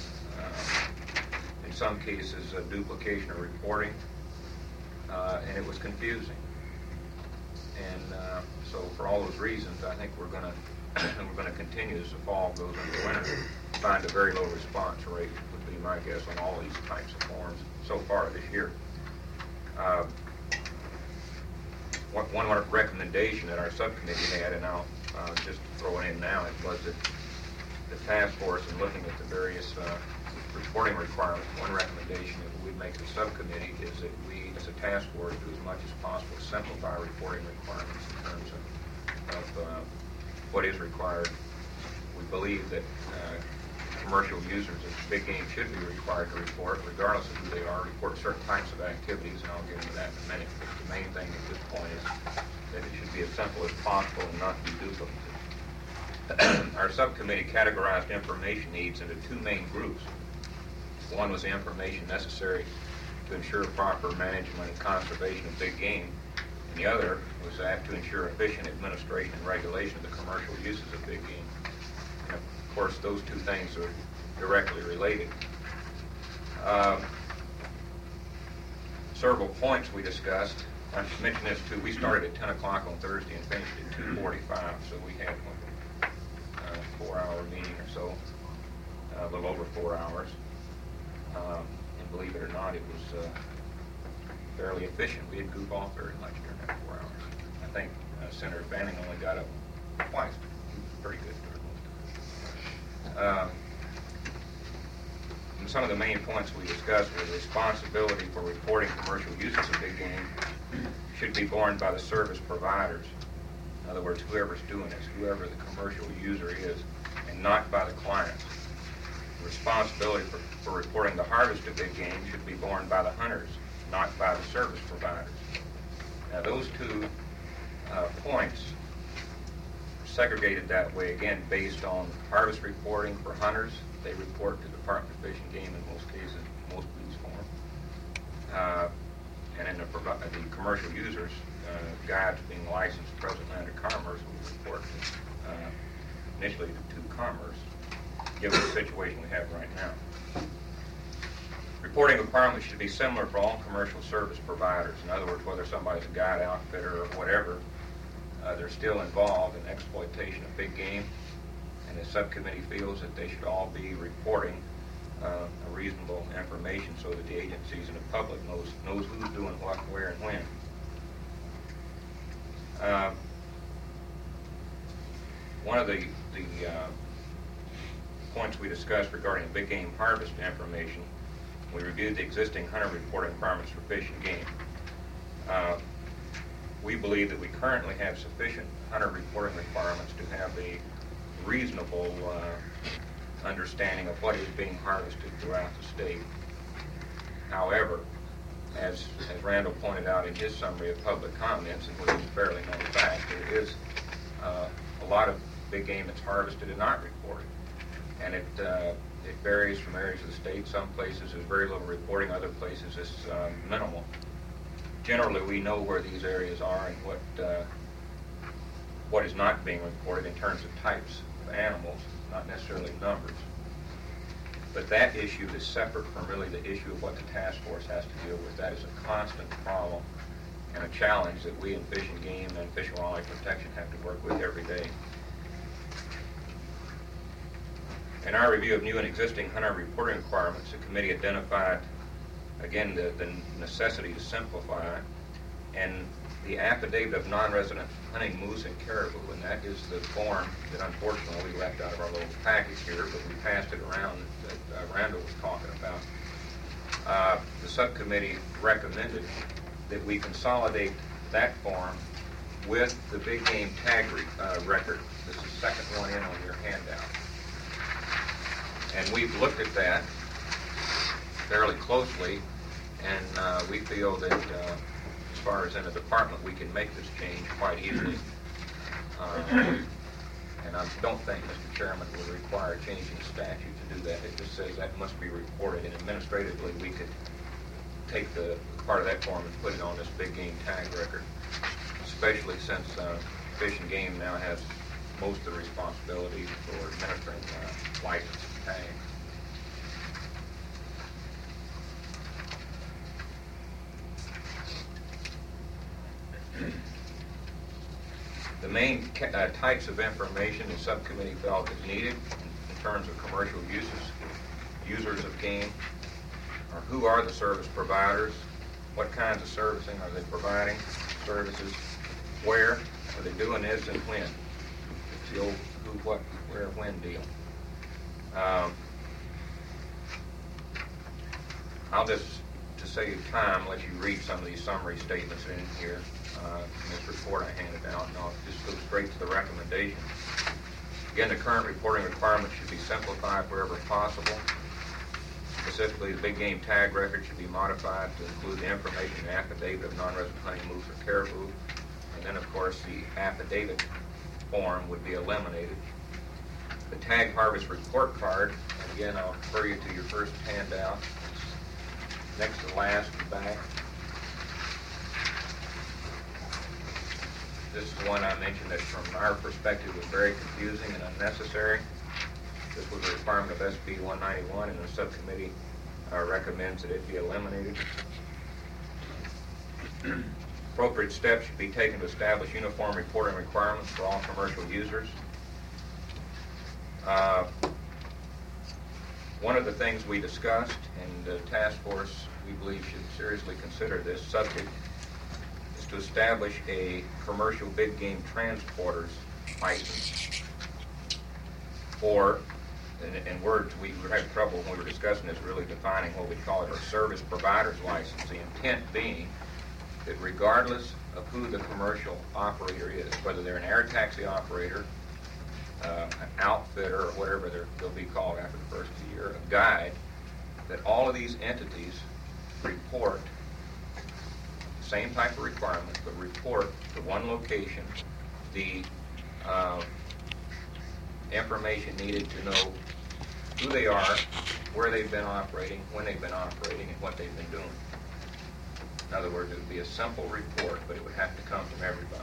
in some cases, a duplication of reporting, and it was confusing. And so, for all those reasons, I think we're going to continue as the fall goes into winter, find a very low response rate would be my guess on all these types of forms so far this year. One recommendation that our subcommittee had, and I'll just throw it in now, it was that the task force in looking at the various reporting requirements, one recommendation that we make the subcommittee is that we, as a task force, do as much as possible to simplify reporting requirements in terms of what is required. We believe that commercial users of big game should be required to report, regardless of who they are, report certain types of activities, and I'll get into that in a minute. But the main thing at this point is that it should be as simple as possible and not be duplicative. Our subcommittee categorized information needs into two main groups. One was the information necessary to ensure proper management and conservation of big game, and the other was to ensure efficient administration and regulation of the commercial uses of big game. And of course, those two things are directly related. Several points we discussed. I should mention this too. We started at 10 o'clock on Thursday and finished at 2:45, so we had a 4-hour meeting or so, a little over 4 hours. believe it or not, it was fairly efficient. We didn't goof off very much during that 4 hours. I think Senator Fanning only got up twice. He was pretty good during most of it. And some of the main points we discussed were the responsibility for reporting commercial uses of big game should be borne by the service providers. In other words, whoever's doing this, whoever the commercial user is, and not by the clients. The responsibility for reporting the harvest of big game should be borne by the hunters, not by the service providers. Now, those two points are segregated that way, again, based on harvest reporting for hunters. They report to the Department of Fish and Game in most cases, most police form. And in the commercial users, guides being licensed President Land of Commerce will report initially to Commerce, given the situation we have right now. Reporting requirements should be similar for all commercial service providers. In other words, whether somebody's a guide outfitter or whatever, they're still involved in exploitation of big game, and the subcommittee feels that they should all be reporting a reasonable information so that the agencies and the public knows who's doing what, where, and when. One of the points we discussed regarding big game harvest information, we reviewed the existing hunter reporting requirements for fish and game. We believe that we currently have sufficient hunter reporting requirements to have a reasonable understanding of what is being harvested throughout the state. However, as Randall pointed out in his summary of public comments, and which is a fairly known fact, there is a lot of big game that's harvested and not reported. And it varies from areas of the state. Some places there's very little reporting, other places it's minimal. Generally, we know where these areas are and what is not being reported in terms of types of animals, not necessarily numbers. But that issue is separate from really the issue of what the task force has to deal with. That is a constant problem and a challenge that we in Fish and Game and Fish and Wildlife Protection have to work with every day. In our review of new and existing hunter reporting requirements, the committee identified, again, the necessity to simplify, and the affidavit of non-resident hunting moose and caribou, and that is the form that unfortunately we left out of our little package here, but we passed it around that Randall was talking about. The subcommittee recommended that we consolidate that form with the big game tag record. This is the second one in on your handout. And we've looked at that fairly closely, and we feel that as far as in the department, we can make this change quite easily. And I don't think, Mr. Chairman, will require changing the statute to do that. It just says that must be reported, and administratively we could take the part of that form and put it on this big game tag record, especially since Fish and Game now has most of the responsibility for administering license tags. The main types of information the subcommittee felt is needed in terms of commercial users of game, or who are the service providers, what kinds of servicing are they providing, services, where are they doing this, and when. It's the old who, what, where, when deal. I'll just, to save time, let you read some of these summary statements in here. In this report I handed out, and I'll just go straight to the recommendation. Again, the current reporting requirements should be simplified wherever possible. Specifically, the big game tag record should be modified to include the information in the affidavit of non-resident hunting moose or caribou. And then, of course, the affidavit form would be eliminated. The tag harvest report card, and again, I'll refer you to your first handout. It's next to last and back. This is the one I mentioned that from our perspective was very confusing and unnecessary. This was a requirement of SB 191, and the subcommittee recommends that it be eliminated. Appropriate steps should be taken to establish uniform reporting requirements for all commercial users. One of the things we discussed, and the task force, we believe, should seriously consider this subject, is to establish a commercial big game transporter's license. Or, in words, we were having trouble when we were discussing this, really defining what we call it, our service provider's license. The intent being that regardless of who the commercial operator is, whether they're an air taxi operator, an outfitter, or whatever they'll be called after the first of the year, a guide, that all of these entities report the same type of requirements, but report to one location the information needed to know who they are, where they've been operating, when they've been operating, and what they've been doing. In other words, it would be a simple report, but it would have to come from everybody.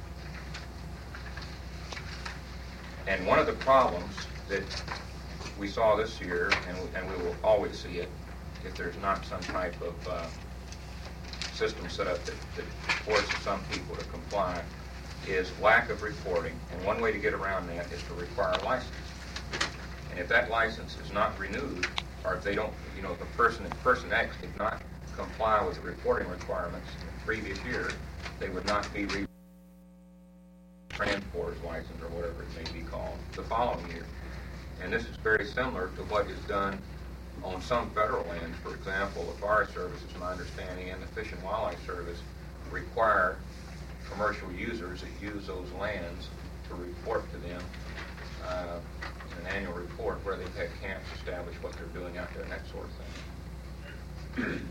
And one of the problems that we saw this year, and we will always see it, if there's not some type of system set up that forces some people to comply, is lack of reporting. And one way to get around that is to require a license. And if that license is not renewed, or if they don't, if person X did not comply with the reporting requirements in the previous year, they would not be transporter's license, or whatever it may be called, the following year. And this is very similar to what is done on some federal lands. For example, the Forest Service, is my understanding, and the Fish and Wildlife Service require commercial users that use those lands to report to them in an annual report where they've had camps establish what they're doing out there and that sort of thing.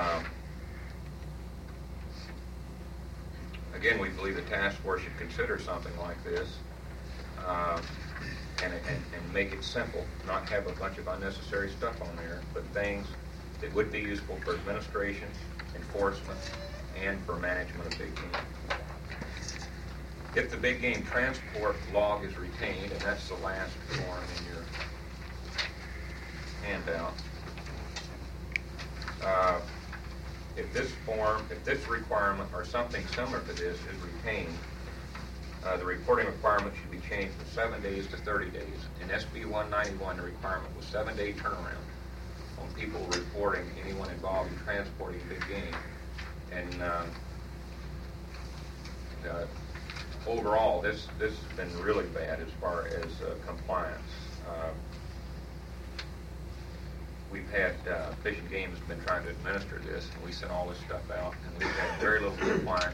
Again, we believe the task force should consider something like this and make it simple, not have a bunch of unnecessary stuff on there, but things that would be useful for administration, enforcement, and for management of big game. If the big game transport log is retained, and that's the last form in your handout, if this requirement or something similar to this is retained, the reporting requirement should be changed from 7 days to 30 days. In SB 191, the requirement was 7-day turnaround on people reporting anyone involved in transporting big game. And overall, this has been really bad as far as compliance. We've had Fish and Game has been trying to administer this, and we sent all this stuff out, and we've had very little compliance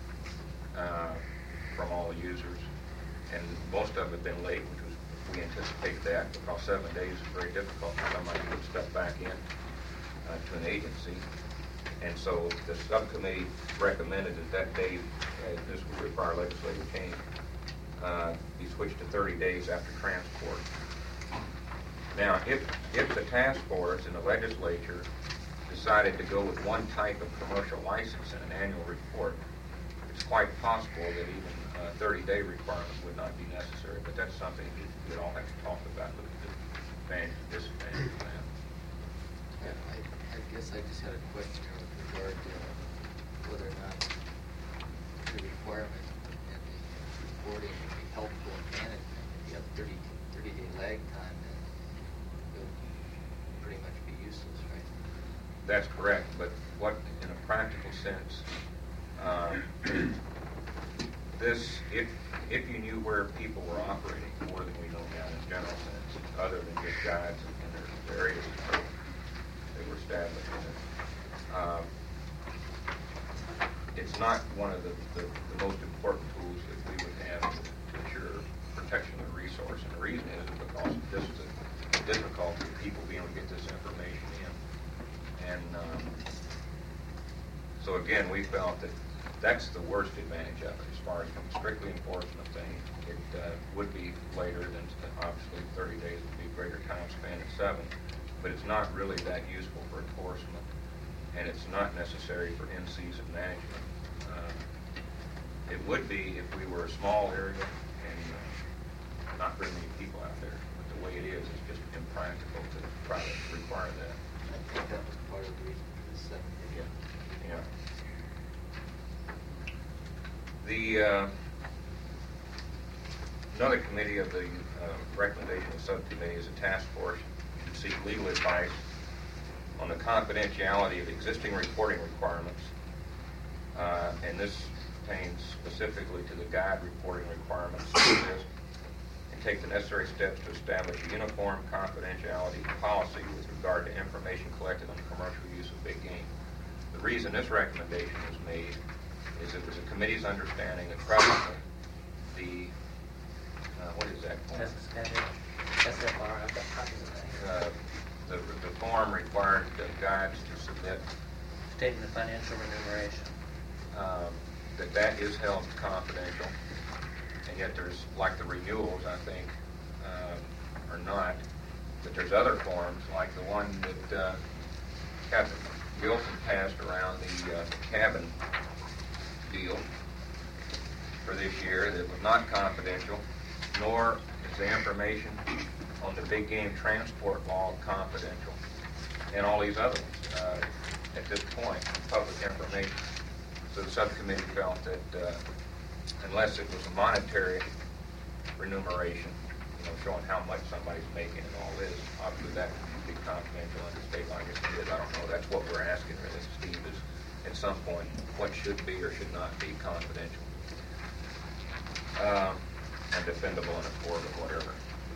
from all the users, and most of them have been late, which was, we anticipate that, because 7 days is very difficult for somebody to put stuff back in to an agency. And so the subcommittee recommended that date, this would require legislative change, be switched to 30 days after transport. Now, if the task force and the legislature decided to go with one type of commercial license in an annual report, it's quite possible that even 30-day requirements would not be necessary, but that's something you'd all have to talk about, look at the advantage and disadvantage of that. Yeah, I guess I just had a question here with regard to whether or not the requirement and the reporting would be helpful in management. If you have 30-day lag time, then it would pretty much be useless, right? That's correct, but what, in a practical sense, if you knew where people were operating more than we know now in a general sense, other than just guides and their areas they were established in, it's not one of the most important tools that we would have to ensure protection of the resource. And the reason is because this is a difficulty of people being able to get this information in. And so again, we felt that that's the worst advantage of it as far as from a strictly enforcement thing. It would be later than, obviously, 30 days would be a greater time span at 7, but it's not really that useful for enforcement, and it's not necessary for in-season management. It would be if we were a small area and not very many people out there, but the way it is, it's just impractical to try to require that. I think that was part of the reason for the 7-day. Yeah. Another committee of the recommendation of subcommittee is a task force seek legal advice on the confidentiality of existing reporting requirements, and this pertains specifically to the guide reporting requirements list, and take the necessary steps to establish a uniform confidentiality policy with regard to information collected on the commercial use of big game. The reason this recommendation was made is it was the committee's understanding that presently the, what is that form? SFR, I've got copies of that here. The form required the guides to submit Statement of financial remuneration. that is held confidential, and yet there's, like the renewals, I think, are not, but there's other forms, like the one that Captain Gilson passed around the cabin deal for this year that was not confidential, nor is the information on the big game transport law confidential, and all these other ones at this point, public information. So the subcommittee felt that unless it was a monetary remuneration, showing how much somebody's making and all this, obviously that would be confidential under state law. I guess it is. I don't know. That's what we're asking really, Steve, is at some point what should be or should not be confidential and defendable in a court or whatever.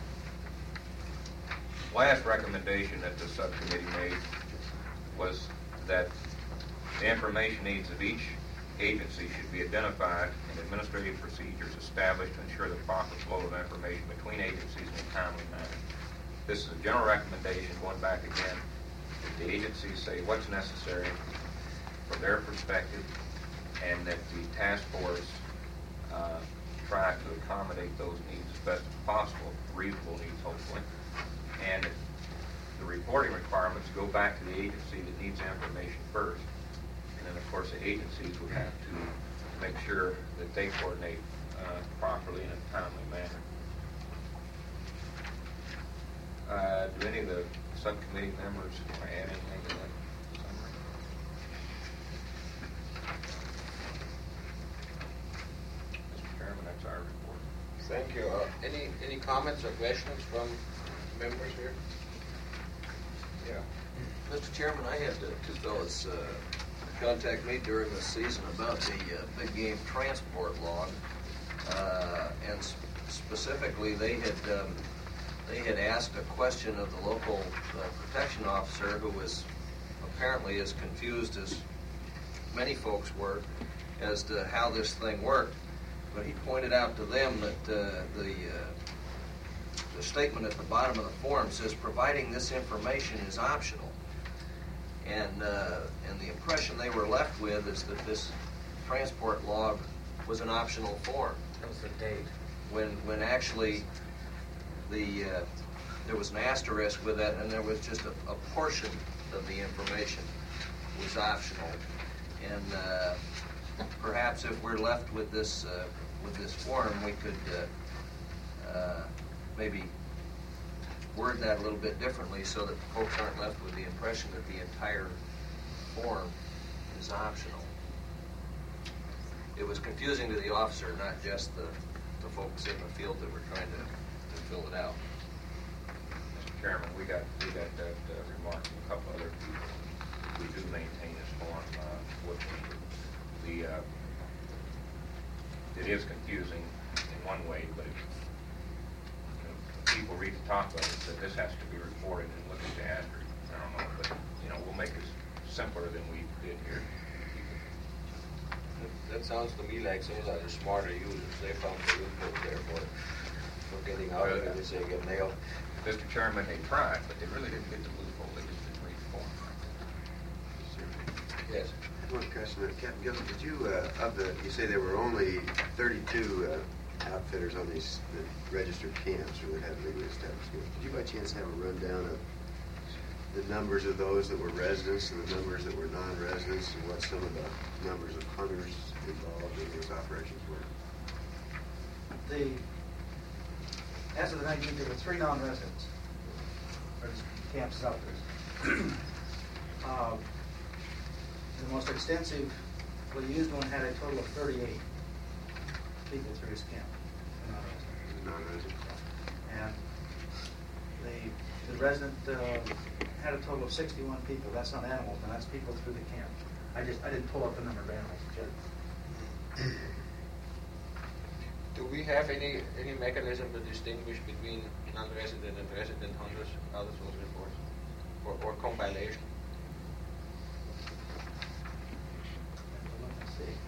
Last recommendation that the subcommittee made was that the information needs of each agency should be identified and administrative procedures established to ensure the proper flow of information between agencies in a timely manner. This is a general recommendation, going back again, that the agencies say what's necessary from their perspective, and that the task force try to accommodate those needs as best as possible, reasonable needs hopefully, and the reporting requirements go back to the agency that needs information first. And then, of course, the agencies would have to make sure that they coordinate properly in a timely manner. Do any of the subcommittee members want to add anything to that summary? Mr. Chairman, that's our report. Thank you. Any comments or questions from members here? Yeah. Mr. Chairman, I had two fellows contact me during the season about the big game transport log, and specifically they had asked a question of the local protection officer, who was apparently as confused as many folks were as to how this thing worked. But he pointed out to them that the statement at the bottom of the form says providing this information is optional. And the impression they were left with is that this transport log was an optional form. That was the date. When actually there was an asterisk with that, and there was just a portion of the information was optional. And perhaps if we're left with this form, we could maybe word that a little bit differently so that folks aren't left with the impression that the entire form is optional. It was confusing to the officer, not just the folks in the field that were trying to fill it out. Mr. Chairman, we got that remark from a couple other people. We do maintain this form, it is confusing in one way, but people read the top of it, that this has to be reported and look at the asterisk. I don't know, but we'll make it simpler than we did here. That sounds to me like some of the smarter users, they found the loophole there for getting out of it if they get nailed. Mr. Chairman, they tried, but they really didn't get the loophole. They just didn't read the form. Yes. One question, Captain Gilson, did you, you say there were only 32 outfitters on these registered camps or that had legally established camps. Did you by chance have a rundown of the numbers of those that were residents and the numbers that were non-residents, and what some of the numbers of hunters involved in those operations were? As of the 19th, there were 3 non-residents camps out there. The most extensively used one had a total of 38 people through his camp. Non-residents. And The resident had a total of 61 people. That's not animals, and that's people through the camp. I didn't pull up the number of animals. Do we have any mechanism to distinguish between non-resident and resident hunters out of those reports, or compilation? Let's see.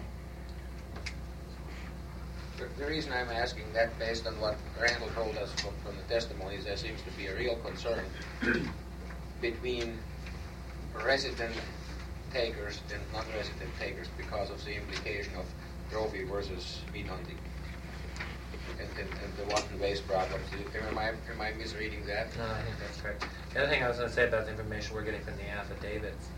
The reason I'm asking that, based on what Randall told us from the testimonies, there seems to be a real concern between resident takers and non-resident takers because of the implication of trophy versus meat hunting and the wanton waste problems. Am I misreading that? No, I think that's correct. The other thing I was going to say about the information we're getting from the affidavits,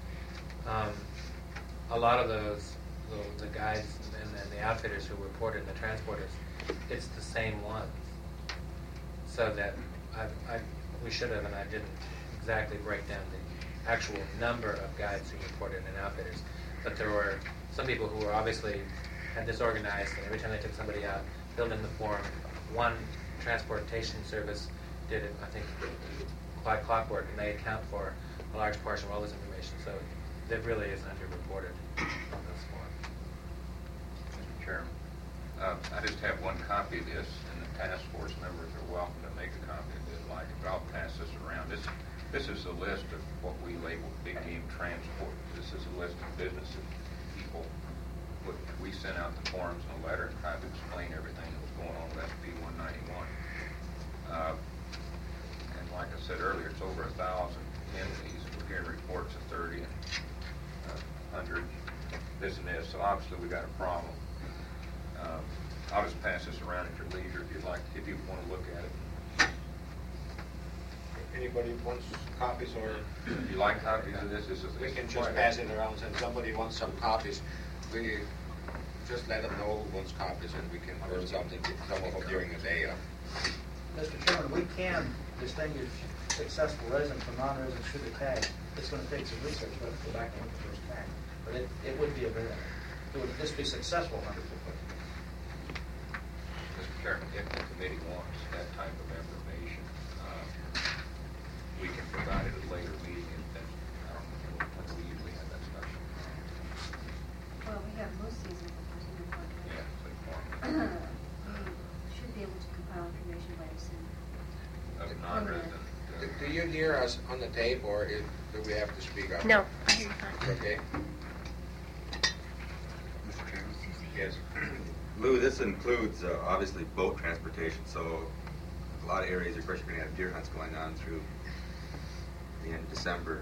a lot of those, the guides and the outfitters who reported, and the transporters, it's the same ones. So that we should have, and I didn't exactly break down the actual number of guides who reported and outfitters, but there were some people who were obviously had this organized, and every time they took somebody out, filled in the form. One transportation service did it, I think, quite clockwork, and they account for a large portion of all this information. So it really is underreported on this form. Mr. Chairman, I just have one copy of this, and the task force members are welcome to make a copy of it, like, but I'll pass this around. This is a list of what we label big game transport. This is a list of businesses, people. We sent out the forms and a letter and tried to explain everything that was going on with SB 191. And like I said earlier, it's over 1,000 entities. We're hearing reports of 30 and 100, this and this. So obviously we got a problem. I'll just pass this around at your leisure if you'd like, if you want to look at it. Anybody wants copies, or If you like copies of this, we can just pass it around, and somebody wants some copies, we just let them know who wants copies, and we can put something to some of them during the day. Mr. Chairman, we can distinguish successful residents from non-residents through the tag. It's going to take some research, but go back and look at those tags. But it would be a very, it would just be successful 100%. Mr. Chairman, if the committee wants that type of information, we can provide it at a later meeting, and then, I don't know when we usually have that stuff. Well, we have most seasons of continuing contract. Yeah, it's informal. We should be able to compile information very soon. Of non-resident. Do you hear us on the tape, or do we have to speak up? No, I hear you fine. Okay. Mr. Chairman? Yes. Lou, this includes obviously boat transportation, so a lot of areas, of course, you're going to have deer hunts going on through the end of December.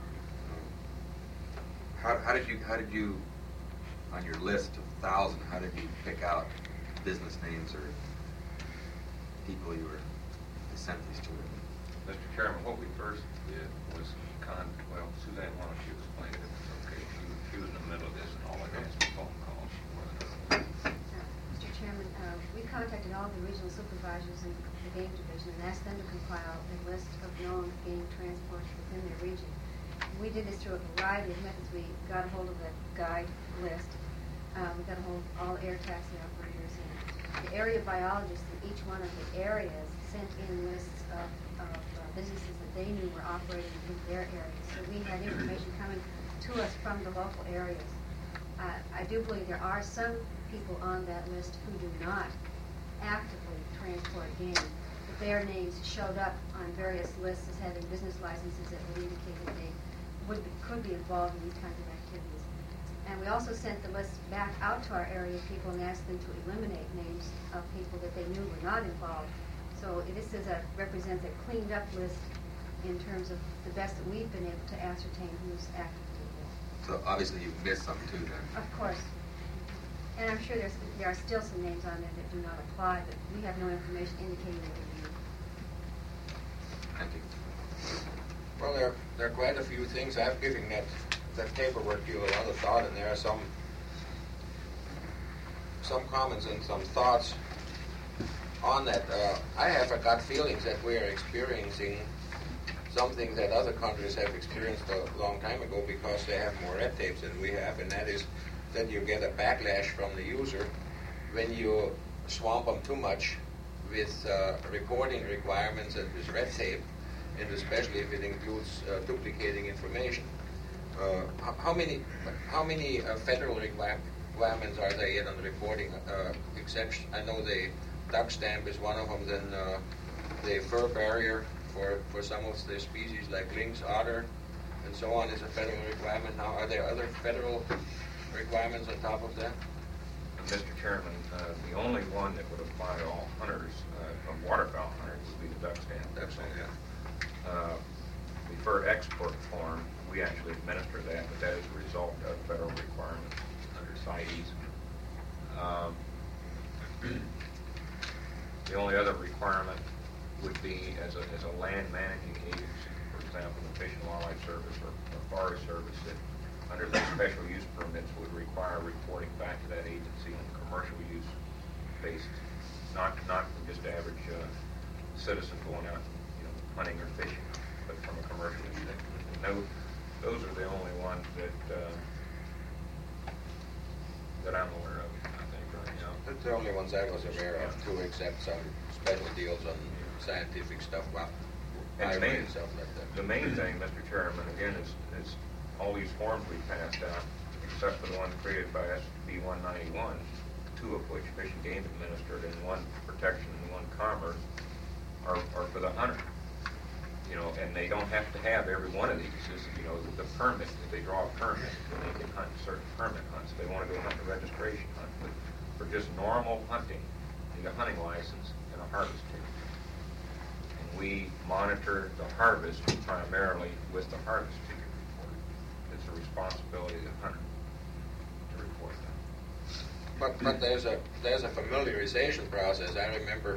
How did you, on your list of 1,000, how did you pick out business names or people you were sent these to? Mr. Chairman, what we first did was Suzanne, why don't you explain it if it's okay? She was in the middle of this, and all I got was some phone calls. Mr. Chairman, we contacted all the regional supervisors in the game division and asked them to compile a list of known game transports within their region. We did this through a variety of methods. We got a hold of the guide list. We got a hold of all air taxi operators, and the area biologists in each one of the areas sent in lists of businesses that they knew were operating in their areas. So we had information coming to us from the local areas. I do believe there are some people on that list who do not actively transport game, but their names showed up on various lists as having business licenses that would indicate that they could be involved in these kinds of activities. And we also sent the list back out to our area people and asked them to eliminate names of people that they knew were not involved. So this represents a cleaned up list in terms of the best that we've been able to ascertain who's actively involved. So obviously you've missed some too then. Of course. And I'm sure there are still some names on there that do not apply, but we have no information indicating that they do. Thank you. Well, there are quite a few things. I've given that paperwork to you a lot of thought, and there are some comments and some thoughts on that. I have a gut feelings that we are experiencing something that other countries have experienced a long time ago because they have more red tapes than we have, and that is that you get a backlash from the user when you swamp them too much with reporting requirements and with red tape, and especially if it includes duplicating information. How many federal requirements are there yet on the reporting exception? I know the duck stamp is one of them. Then the fur barrier for some of the species like lynx, otter, and so on is a federal requirement. Now, are there other federal requirements on top of that? Mr. Chairman, the only one that would apply to all hunters, waterfowl hunters, would be the duck stamp. That's all, yeah. The fur export form, we actually administer that, but that is a result of federal requirements under CITES. The only other requirement would be as a land managing agency, for example, the Fish and Wildlife Service or Forest Service, that under the special use permits would require reporting back to that agency on a commercial use basis, not just average citizen going out, hunting or fishing, but from a commercial use. And those are the only ones that I'm aware of, I think, right now. That's the only ones I was aware of, too, except some special deals on scientific stuff, and the main thing, Mr. Chairman, again, is all these forms we passed out, except for the one created by SB 191, two of which Fish and Game administered, and one protection and one commerce, are for the hunter. And they don't have to have every one of these. It's, the permit, if they draw a permit, then they can hunt certain permit hunts. They want to go hunt a registration hunt. But for just normal hunting, you need a hunting license and a harvest ticket. And we monitor the harvest primarily with the harvest ticket report. It's a responsibility of the hunter to report that. But there's a familiarization process. I remember,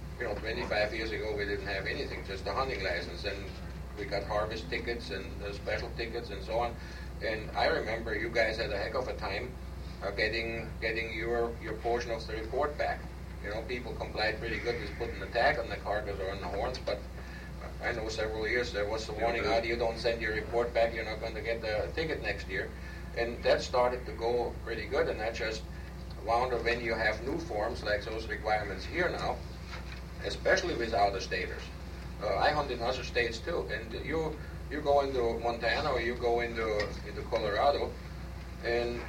25 years ago we didn't have anything, just a hunting license, and we got harvest tickets and special tickets and so on. And I remember you guys had a heck of a time getting your portion of the report back. People complied pretty good with putting the tag on the carcass or on the horns, but I know several years there was the warning out, you don't send your report back, you're not going to get the ticket next year. And that started to go pretty good, and that just wound up when you have new forms like those requirements here now, especially with out-of-staters. I hunt in other states too, and you go into Montana or you go into Colorado, and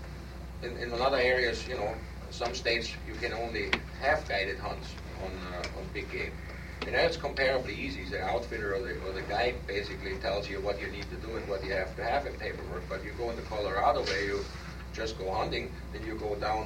in other areas, some states you can only have guided hunts on big game. And that's comparably easy. The outfitter or the guide basically tells you what you need to do and what you have to have in paperwork. But you go into Colorado where you just go hunting, then you go down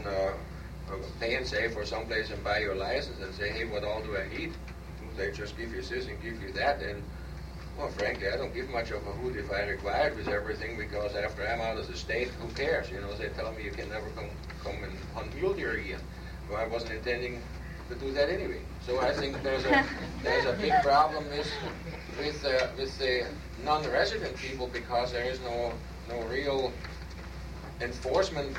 Pay and Save or someplace and buy your license and say, hey, what all do I need? They just give you this and give you that. And, well, frankly, I don't give much of a hoot if I require it with everything, because after I'm out of the state, who cares? They tell me you can never come and hunt mule deer again. Well, I wasn't intending to do that anyway. So I think there's a big problem with the non-resident people, because there is no real enforcement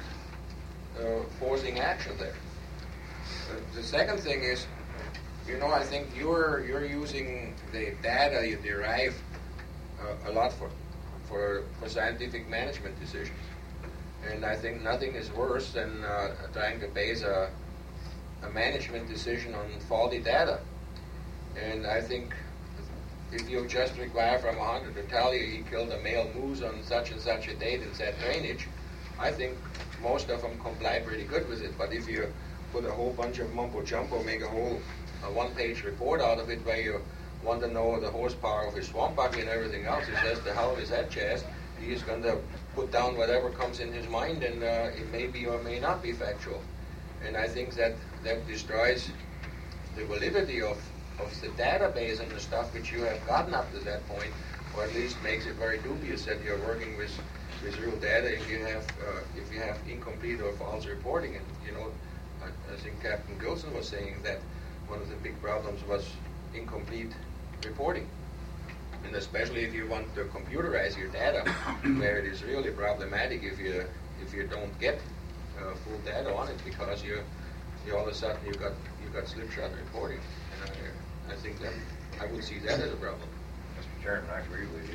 forcing action there. The second thing is, I think you're using the data you derive a lot for scientific management decisions, and I think nothing is worse than trying to base a management decision on faulty data. And I think if you just require from a hunter to tell you he killed a male moose on such and such a date in that drainage, I think most of them comply pretty good with it. But if you put a whole bunch of mumbo jumbo, make a whole one-page report out of it where you want to know the horsepower of his swamp bucky and everything else, he says the hell is that jazz. He's going to put down whatever comes in his mind, and it may be or may not be factual. And I think that destroys the validity of the database and the stuff which you have gotten up to that point, or at least makes it very dubious that you're working with real data if you have incomplete or false reporting. And I think Captain Gilson was saying that one of the big problems was incomplete reporting, and especially if you want to computerize your data, where it is really problematic if you don't get full data on it, because you all of a sudden you got slipshod reporting. And I think that I would see that as a problem. Mr. Chairman, I agree with you.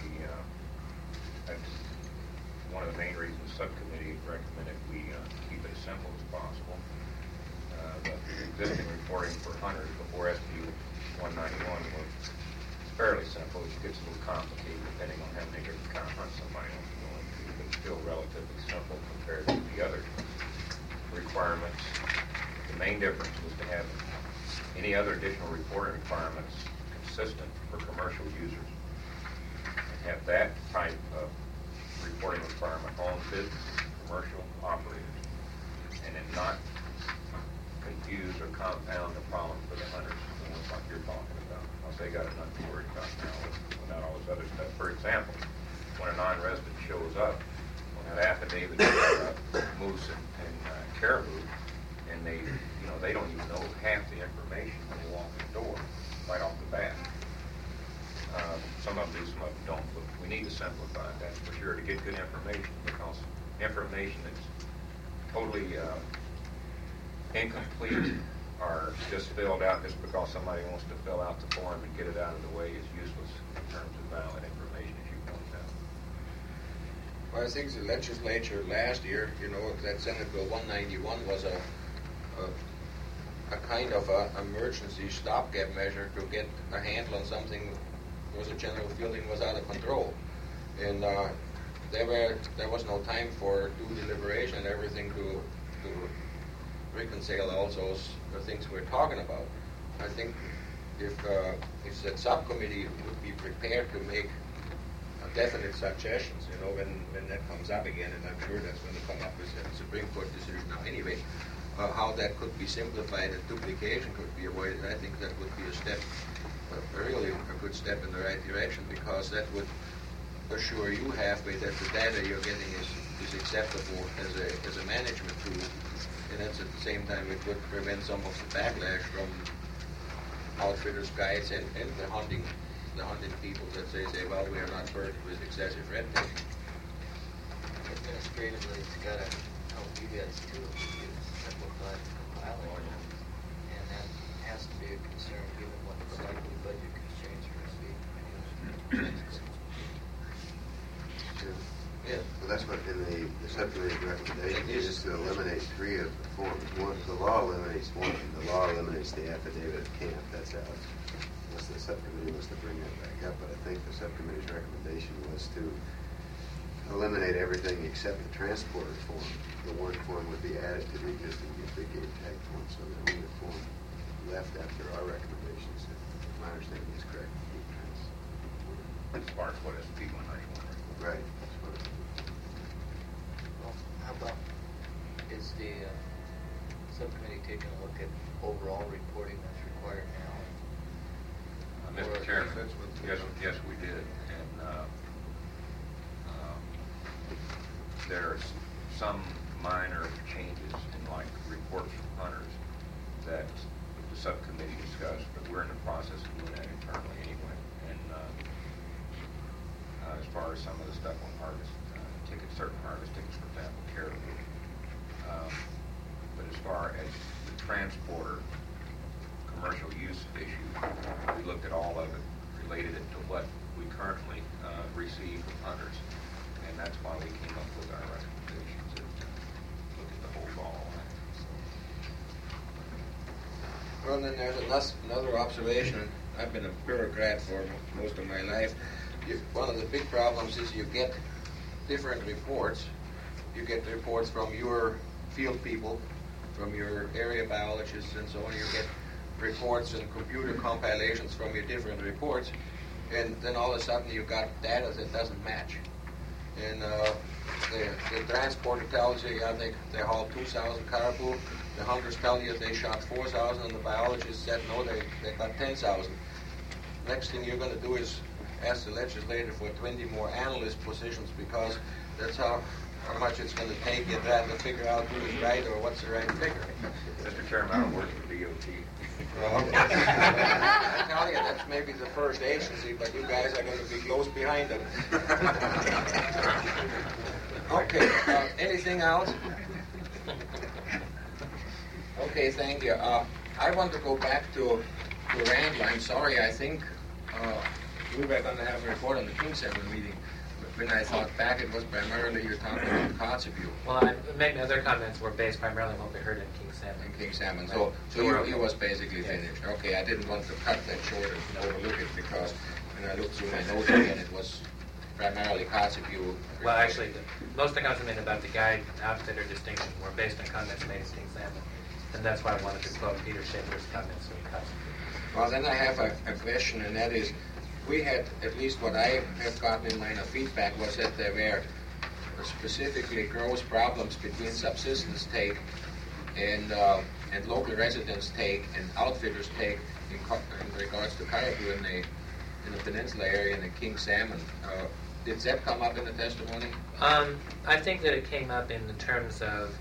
That's one of the main reasons the subcommittee recommended we keep it as simple as possible. The existing reporting for hunters before SB 191 was fairly simple. It gets a little complicated depending on how many different kind of hunts somebody wants to go into, but it's still relatively simple compared to the other requirements. The main difference was to have any other additional reporting requirements consistent for commercial users. Have that type of reporting requirement on business commercial operators, and then not confuse or compound the problem for the hunters, like you're talking about. They got enough to worry about now without all this other stuff. For example, when a non-resident shows up on that affidavit moose and caribou, and they don't even know half the information when they walk in the door right off the bat. Some of them do, some of them don't, but we need to simplify that for sure to get good information, because information that's totally incomplete or just filled out just because somebody wants to fill out the form and get it out of the way is useless in terms of valid information, as you pointed out. Well, I think the legislature last year, that Senate Bill 191 was a kind of a emergency stopgap measure to get a handle on something was a general feeling was out of control. And there was no time for due deliberation and everything to reconcile all those things we're talking about. I think if that subcommittee would be prepared to make definite suggestions, when that comes up again, and I'm sure that's going to come up with a Supreme Court decision now anyway, how that could be simplified and duplication could be avoided, I think that would be a step, really a good step in the right direction, because that would assure you halfway that the data you're getting is acceptable as a management tool. And at the same time, it would prevent some of the backlash from outfitters, guides, and the hunting people that say, well, we are not burdened with excessive red tape. Administratively, it's got to help you guys too. It's simplified compiling, and that has to be a concern given what the likely budget constraints are going to be. Yeah. Well, that's what in the subcommittee's recommendation is to eliminate 3 of the forms. One, the law eliminates one. The law eliminates the affidavit of camp. That's out. Unless the subcommittee was to bring that back up. But I think the subcommittee's recommendation was to eliminate everything except the transporter form. The one form would be added to the existing big game tag form, so the only form left after our recommendations, if my understanding is correct. As far as what is P191. Right. Well, how about, is the subcommittee taking a look at overall reporting that's required now? Mr. Chairman, yes, we did. And there's some minor changes in like reports from hunters that the subcommittee discussed, but we're in the process of doing that internally anyway. And as far as some of the stuff on harvest tickets, certain harvest tickets, for example, caribou. But as far as the transporter commercial use issue, we looked at all of it, related it to what we currently receive from hunters, and that's why we came up with our recommendations to look at the whole ball. Well, then there's another observation. I've been a bureaucrat for most of my life. One of the big problems is you get different reports. You get reports from your field people, from your area biologists and so on. You get reports and computer compilations from your different reports, and then all of a sudden you got data that doesn't match. And the transporter tells you, yeah, they hauled 2,000 caribou. The hunters tell you they shot 4,000, and the biologists said no, they got 10,000. Next thing you're going to do is ask the legislature for 20 more analyst positions, because that's how much it's going to take you to figure out who is right or what's the right figure. Mr. Chairman, I don't work for DOT. Well, I tell you, that's maybe the first agency, but you guys are going to be close behind them. Okay, anything else? Okay, thank you. I want to go back to Randall. I'm sorry, I think we were going to have a report on the King Center meeting. when I thought back, it was primarily you're talking about Kotzebue. Well, maybe other comments were based primarily on what we heard in King Salmon. In King Salmon. Right. So you was basically finished. Okay, I didn't want to cut that short and overlook it because when I looked through my notes again, it was primarily Kotzebue. Well, actually, most of the comments I made about the guide outfitter distinction were based on comments made in King Salmon. And that's why I wanted to quote Peter Schaefer's comments in Kotzebue. Well, then I have a question, and that is, we had, at least what I have gotten in minor feedback, was that there were specifically gross problems between subsistence take and local residents take and outfitters take in regards to caribou in the peninsula area in the King Salmon. Did that come up in the testimony? I think that it came up in the terms of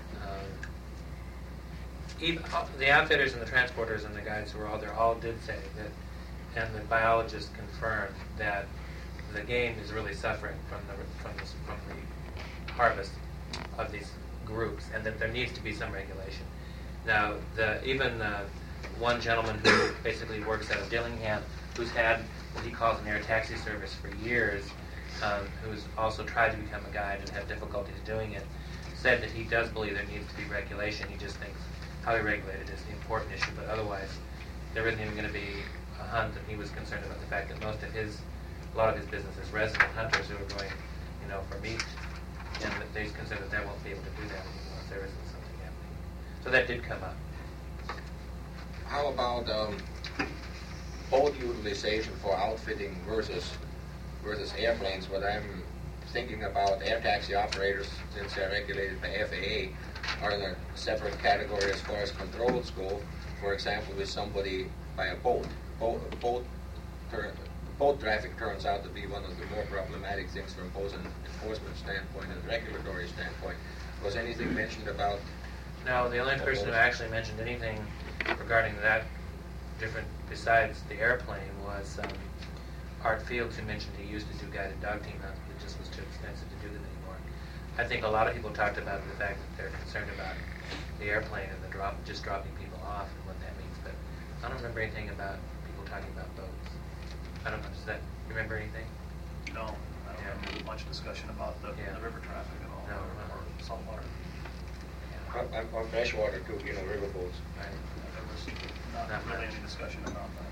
even, the outfitters and the transporters and the guides who were all there all did say that, and the biologists confirmed that the game is really suffering from the harvest of these groups, and that there needs to be some regulation. Now, even one gentleman who basically works out of Dillingham, who's had what he calls an air taxi service for years, who's also tried to become a guide and had difficulties doing it, said that he does believe there needs to be regulation. He just thinks how he regulated is the important issue, but otherwise there isn't even going to be a hunt, and he was concerned about the fact that a lot of his business is resident hunters who are going, for meat, and that he's concerned that they won't be able to do that anymore if there isn't something happening. So that did come up. How about boat utilization for outfitting versus airplanes? What I'm thinking about, air taxi operators, since they're regulated by FAA, are in a separate category as far as controls go. For example, with somebody by a boat traffic turns out to be one of the more problematic things from both an enforcement standpoint and regulatory standpoint. Was anything mentioned about? No, the only person who actually mentioned anything regarding that different besides the airplane was Art Fields, who mentioned he used to do guided dog team hunts, but it just was too expensive to do them anymore. I think a lot of people talked about the fact that they're concerned about the airplane and just dropping people off and what that means, but I don't remember anything about people talking about boats. I don't know, does that, remember anything? No, I don't remember much discussion about the river traffic at all, No, or saltwater. On freshwater too, river boats. Right. There was not Not really much. any discussion about that.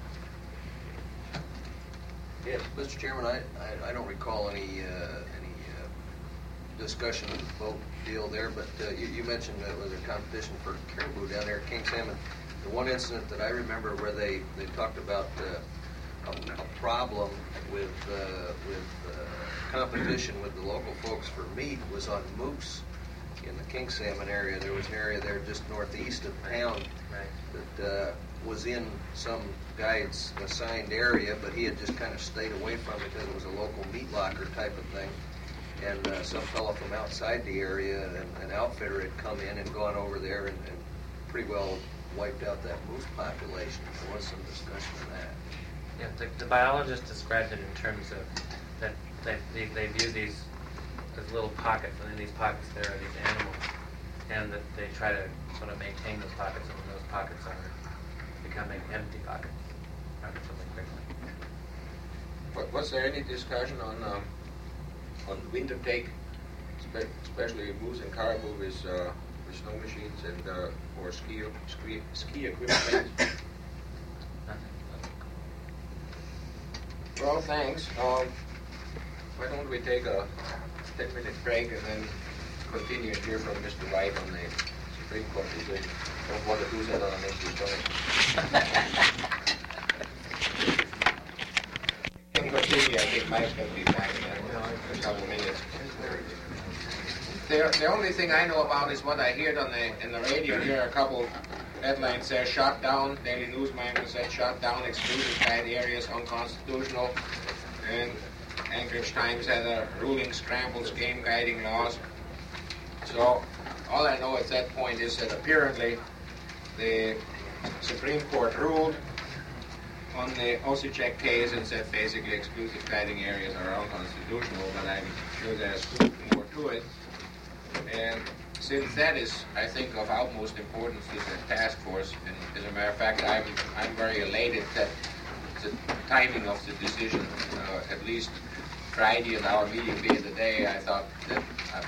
Yes. Mr. Chairman, I don't recall any discussion of the boat deal there, but you mentioned that was a competition for caribou down there at King Salmon. The one incident that I remember where they talked about a problem with competition with the local folks for meat was on moose in the King Salmon area. There was an area there just northeast of town that was in some guide's assigned area, but he had just kind of stayed away from it because it was a local meat locker type of thing. And some fellow from outside the area, an outfitter, had come in and gone over there and pretty well wiped out that moose population. There was some discussion of that. Yeah, the biologist described it in terms of that they view these as little pockets, and in these pockets there are these animals, and that they try to sort of maintain those pockets, and when those pockets are becoming empty pockets, relatively quickly. Was there any discussion on winter take, especially moose and caribou with snow machines and or ski equipment? Well, thanks. Why don't we take a 10-minute break and then continue to hear from Mr. White on the Supreme Court decision. Don't want to do that on an empty stomach. Can continue. I think Mike's going to be back in a couple of minutes. The only thing I know about is what I heard in the radio. Here are a couple headlines there: shot down. Daily Newsman said shot down, excluded guide areas, unconstitutional. And Anchorage Times had a ruling scrambles game guiding laws. So all I know at that point is that apparently the Supreme Court ruled on the Osijek case and said basically exclusive guiding areas are unconstitutional, but I'm sure there's more to it. And since that is, I think, of utmost importance to the task force, and as a matter of fact, I'm very elated that the timing of the decision, at least Friday and our meeting being today, I thought that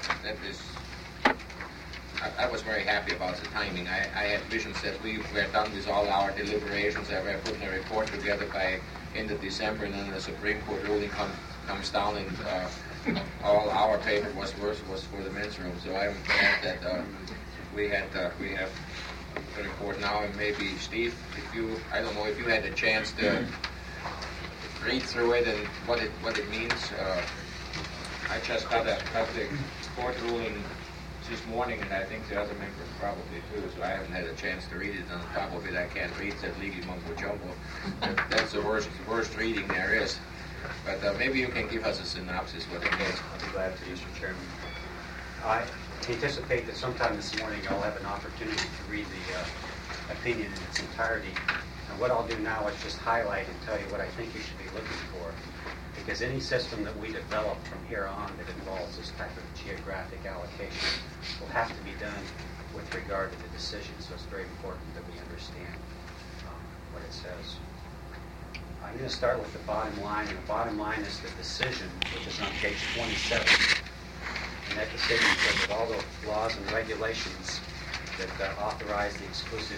I was very happy about the timing. I had visions that we were done with all our deliberations, that we're putting a report together by end of December, and then the Supreme Court ruling comes down, and all our paper was for the men's room. So I'm glad that we have the report now, and maybe Steve, I don't know if you had a chance to read through it and what it means. I just got the court ruling this morning, and I think the other members probably too, so I haven't had a chance to read it. On top of it, I can't read that legal mumbo jumbo. That's the worst reading there is. But maybe you can give us a synopsis what it means. I'll be glad to, Mr. Chairman. I anticipate that sometime this morning you'll have an opportunity to read the opinion in its entirety. And what I'll do now is just highlight and tell you what I think you should be looking for. Because any system that we develop from here on that involves this type of geographic allocation will have to be done with regard to the decision. So it's very important that we understand what it says. I'm going to start with the bottom line, and the bottom line is the decision, which is on page 27. And that decision says that all the laws and regulations that authorize the exclusive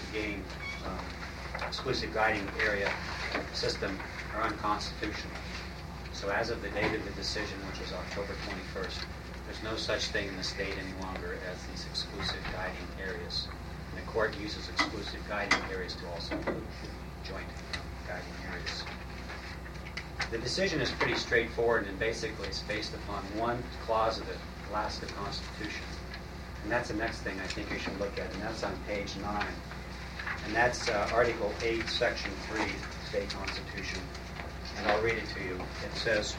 guiding area system are unconstitutional. So as of the date of the decision, which is October 21st, there's no such thing in the state any longer as these exclusive guiding areas. And the court uses exclusive guiding areas to also include joint guiding areas. The decision is pretty straightforward, and basically it's based upon one clause of the Alaska Constitution. And that's the next thing I think you should look at, and that's on page 9. And that's Article 8, Section 3, State Constitution. And I'll read it to you. It says,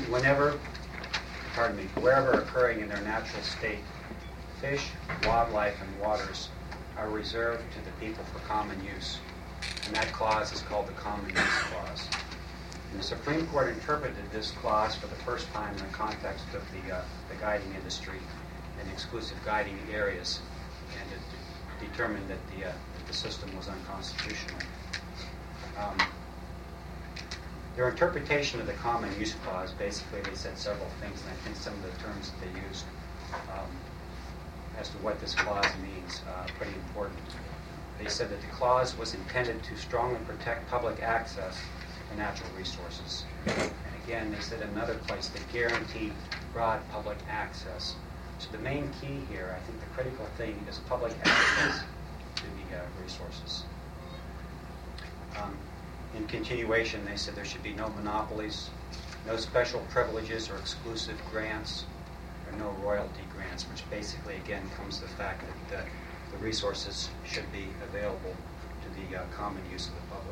wherever occurring in their natural state, fish, wildlife, and waters are reserved to the people for common use. And that clause is called the Common Use Clause. And the Supreme Court interpreted this clause for the first time in the context of the guiding industry and exclusive guiding areas, and it determined that the system was unconstitutional. Their interpretation of the Common Use Clause, basically they said several things, and I think some of the terms that they used as to what this clause means are pretty important. They said that the clause was intended to strongly protect public access to natural resources. And again, they said in another place to guarantee broad public access. So the main key here, I think the critical thing, is public access to the resources. In continuation, they said there should be no monopolies, no special privileges or exclusive grants, or no royalty grants, which basically, again, comes to the fact that the resources should be available to the common use of the public.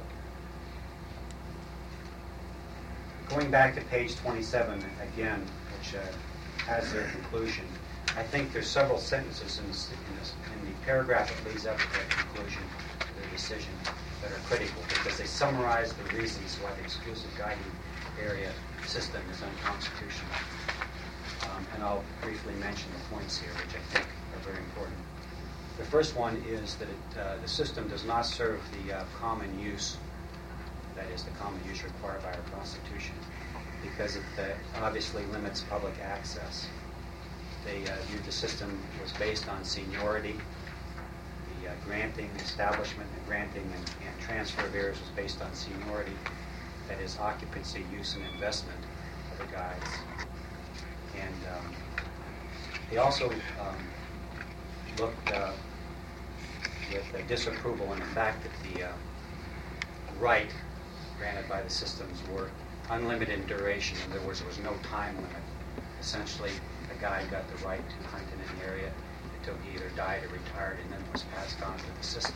Going back to page 27, again, which has their conclusion, I think there's several sentences in the paragraph that leads up to that conclusion, their decision, that are critical because they summarize the reasons why the exclusive guiding area system is unconstitutional. And I'll briefly mention the points here, which I think are very important. The first one is that the system does not serve the common use, that is, the common use required by our Constitution, because it obviously limits public access. They viewed the system was based on seniority. The granting, establishment, and granting and transfer of areas was based on seniority, that is, occupancy, use, and investment of the guides. And they also looked with disapproval on the fact that the right granted by the systems were unlimited in duration. In other words, there was no time limit. Essentially, the guide got the right to hunt in an area until he either died or retired, and then was passed on to the system.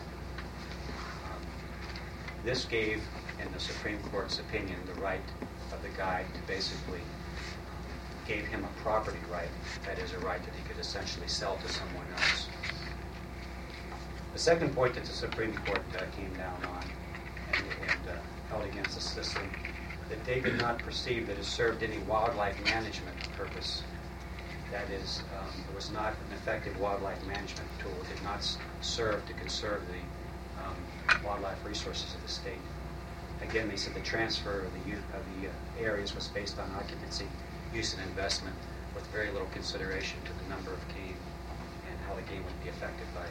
This gave, in the Supreme Court's opinion, the right of the guide to basically gave him a property right, that is, a right that he could essentially sell to someone else. The second point that the Supreme Court came down on and held against the system, that they did not perceive that it served any wildlife management purpose. That is, it was not an effective wildlife management tool. It did not serve to conserve the wildlife resources of the state. Again, they said the transfer of the areas was based on occupancy, use and investment with very little consideration to the number of game and how the game would be affected by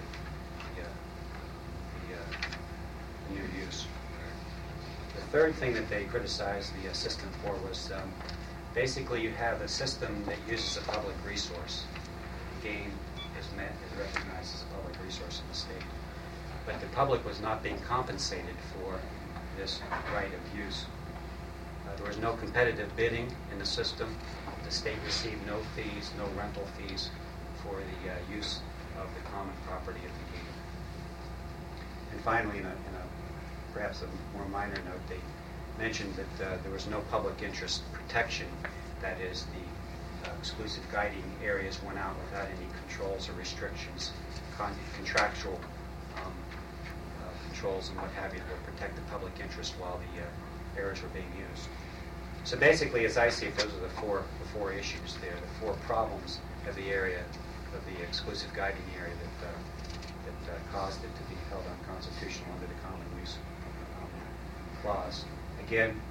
the new use. The third thing that they criticized the system for was basically you have a system that uses a public resource. The game is recognized as a public resource in the state. But the public was not being compensated for this right of use. There was no competitive bidding in the system. The state received no fees, no rental fees for the use of the common property of the game. And finally, in a perhaps a more minor note, they mentioned that there was no public interest protection. That is, the exclusive guiding areas went out without any controls or restrictions, contractual controls and what have you, to protect the public interest while the areas were being used. So basically, as I see it, those are the four issues there, the four problems of the area, of the exclusive guiding area that caused it to be held unconstitutional under the common use clause. Again,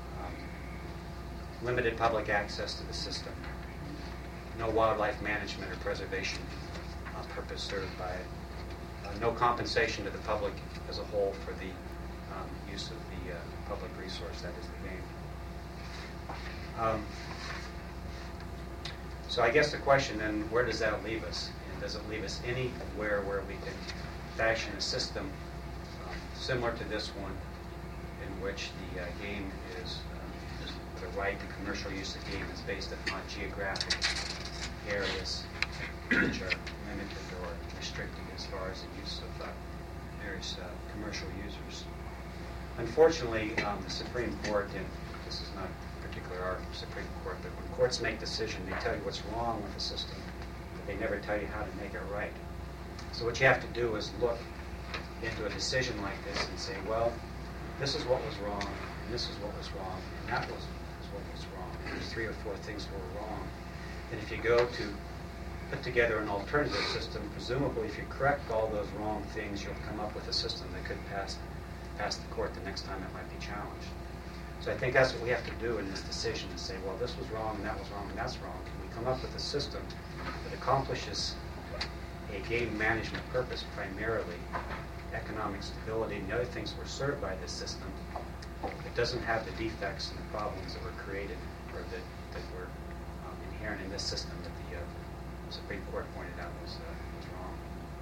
limited public access to the system, no wildlife management or preservation purpose served by it, no compensation to the public as a whole for the use of the public resource, that is the game. So I guess the question then, where does that leave us? And does it leave us anywhere where we can fashion a system similar to this one, in which the game is, the right to commercial use of the game is based upon geographic areas which are limited or restricted as far as the use of various commercial users? Unfortunately, the Supreme Court, and this is not particularly our Supreme Court, but when courts make decisions, they tell you what's wrong with the system, but they never tell you how to make it right. So what you have to do is look into a decision like this and say, well, this is what was wrong, and this is what was wrong, and that is what was wrong. And there's 3 or 4 things were wrong. And if you go to put together an alternative system, presumably if you correct all those wrong things, you'll come up with a system that could pass the court the next time it might be challenged. So I think that's what we have to do in this decision, is say, well, this was wrong, and that was wrong, and that's wrong. Can we come up with a system that accomplishes a game management purpose, primarily economic stability, and the other things were served by this system? It doesn't have the defects and the problems that were created, or that were inherent in this system that the Supreme Court pointed out was wrong.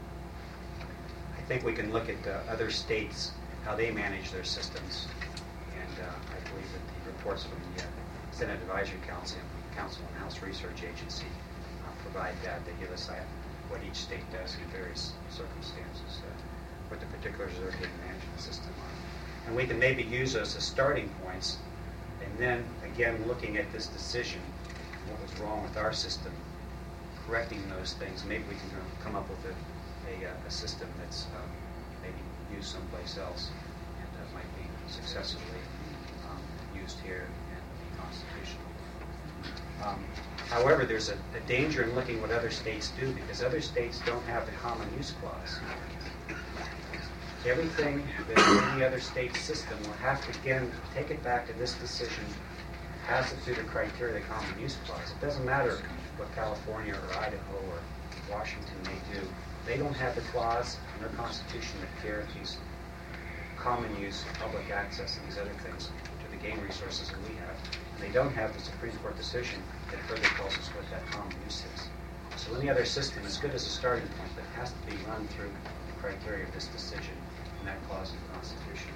I think we can look at other states, how they manage their systems, and I believe that the reports from the Senate Advisory Council and House Research Agency provide that. They give us what each state does in various circumstances, what the particulars of their game management system are. And we can maybe use those as starting points, and then, again, looking at this decision, what was wrong with our system, correcting those things, maybe we can come up with a system that's maybe used someplace else and might be successfully used here and be constitutional. However, there's a danger in looking what other states do, because other states don't have the common use clause. Everything that's in the other state's system will have to, again, take it back to this decision, pass it through the criteria of the common use clause. It doesn't matter what California or Idaho or Washington may do. They don't have the clause in their constitution that guarantees common use, public access, and these other things to the game resources that we have. And they don't have the Supreme Court decision that further tells us what that common use is. So any other system is good as a starting point, but it has to be run through the criteria of this decision and that clause of the Constitution.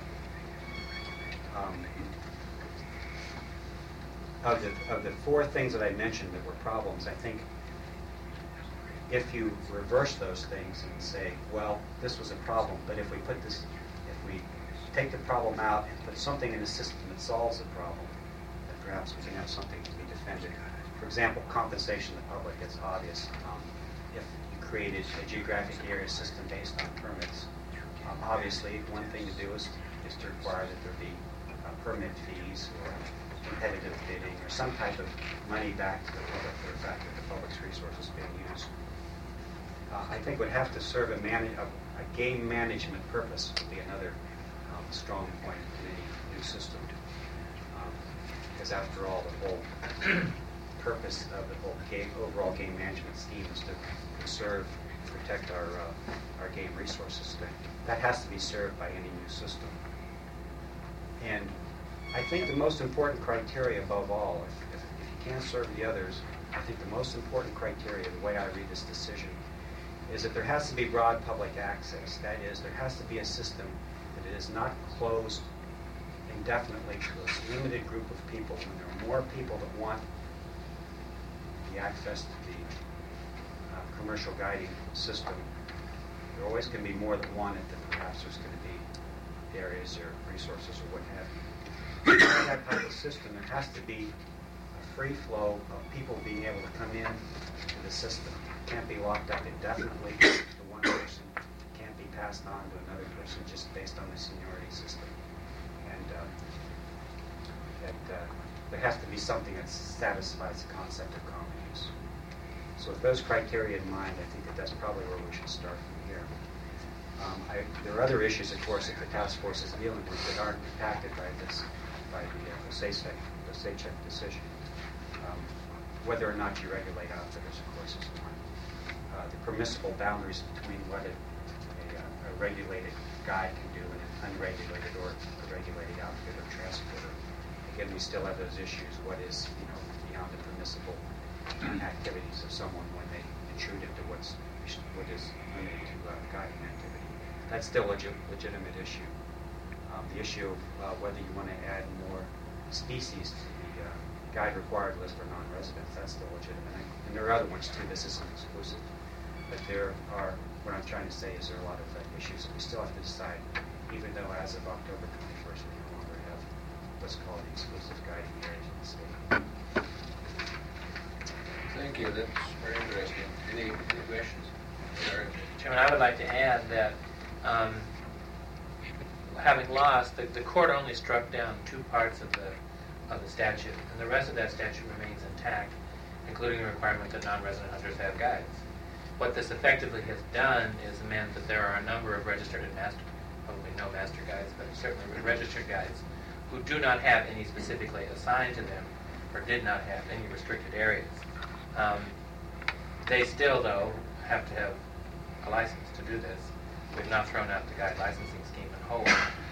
Of the 4 things that I mentioned that were problems, I think if you reverse those things and say, well, this was a problem, but if we take the problem out and put something in the system that solves the problem, then perhaps we can have something to be defended. For example, compensation to the public, it's obvious. If you created a geographic area system based on permits, obviously one thing to do is to require that there be permit fees or competitive bidding or some type of money back to the public for the fact that the public's resources being used. I think would have to serve a game management purpose would be another strong point in any new system. Because after all, the whole purpose of the whole overall game management scheme is to conserve and protect our game resources. That has to be served by any new system. And I think the most important criteria above all, if you can't serve the others, I think the most important criteria, the way I read this decision, is that there has to be broad public access. That is, there has to be a system that is not closed indefinitely to a limited group of people. When there are more people that want the access to the commercial guiding system, there always can be more that want it than perhaps there's going to be areas or resources or what have you. In that type of system, there has to be a free flow of people being able to come in to the system. It can't be locked up indefinitely to one person. It can't be passed on to another person just based on the seniority system. And there has to be something that satisfies the concept of common use. So with those criteria in mind, I think that's probably where we should start from here. There are other issues, of course, that the task force is dealing with that aren't impacted by the SACEC decision. Whether or not you regulate outfitters, of course, is one. The permissible boundaries between what a regulated guide can do and an unregulated or a regulated outfit or transporter. Again, we still have those issues. What is, beyond the permissible activities of someone when they intrude into what is limited to guiding activity? That's still a legitimate issue. The issue of whether you want to add more species to the guide required list for non-residents, that's still legitimate. And there are other ones too. This isn't exclusive. But what I'm trying to say is there are a lot of issues that we still have to decide, even though as of October 21st we no longer have what's called the exclusive guiding areas in the state. Thank you. That's very interesting. Any questions? Chairman, I would like to add that having lost, the court only struck down 2 parts of the statute, and the rest of that statute remains intact, including the requirement that non-resident hunters have guides. What this effectively has done is meant that there are a number of registered and probably no master guides, but certainly registered guides, who do not have any specifically assigned to them or did not have any restricted areas. They still, though, have to have a license to do this. We've not thrown out the guide licensing scheme in whole.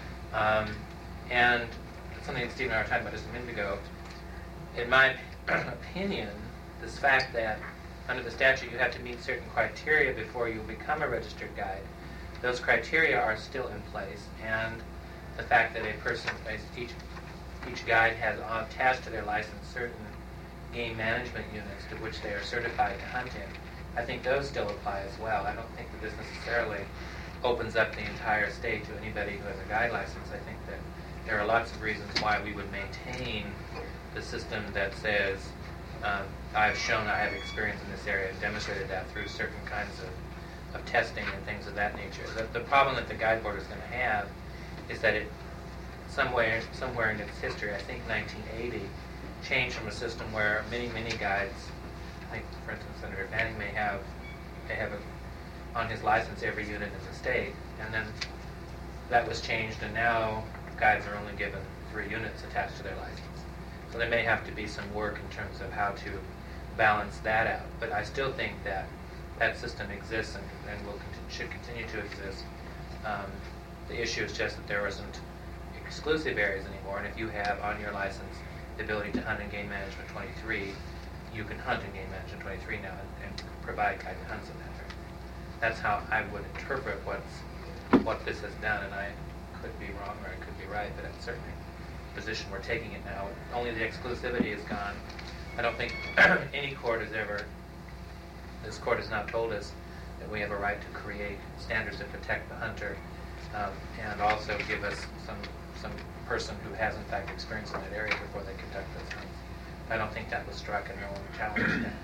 And something that Steve and I were talking about just a minute ago, in my opinion, this fact that under the statute you have to meet certain criteria before you become a registered guide, those criteria are still in place, and the fact that each guide has attached to their license certain game management units to which they are certified to hunt in, I think those still apply as well. I don't think that this necessarily opens up the entire state to anybody who has a guide license. I think that there are lots of reasons why we would maintain the system that says, I've shown I have experience in this area and demonstrated that through certain kinds of testing and things of that nature. The problem that the Guide Board is going to have is that it, somewhere in its history, I think 1980, changed from a system where many guides, I think, for instance, Senator Fanning may have on his license every unit in the state, and then that was changed, and now guides are only given 3 units attached to their license. So there may have to be some work in terms of how to balance that out. But I still think that that system exists and should continue to exist. The issue is just that there isn't exclusive areas anymore, and if you have on your license the ability to hunt in Game Management 23, you can hunt in Game Management 23 now and provide guided hunts in that area. That's how I would interpret what this has done, and I could be wrong or I could be right, but it's certainly the position we're taking it now. Only the exclusivity is gone. I don't think any court has ever, this court has not told us that we have a right to create standards that protect the hunter and also give us some person who has in fact experience in that area before they conduct those hunts. I don't think that was struck, and no one challenged that.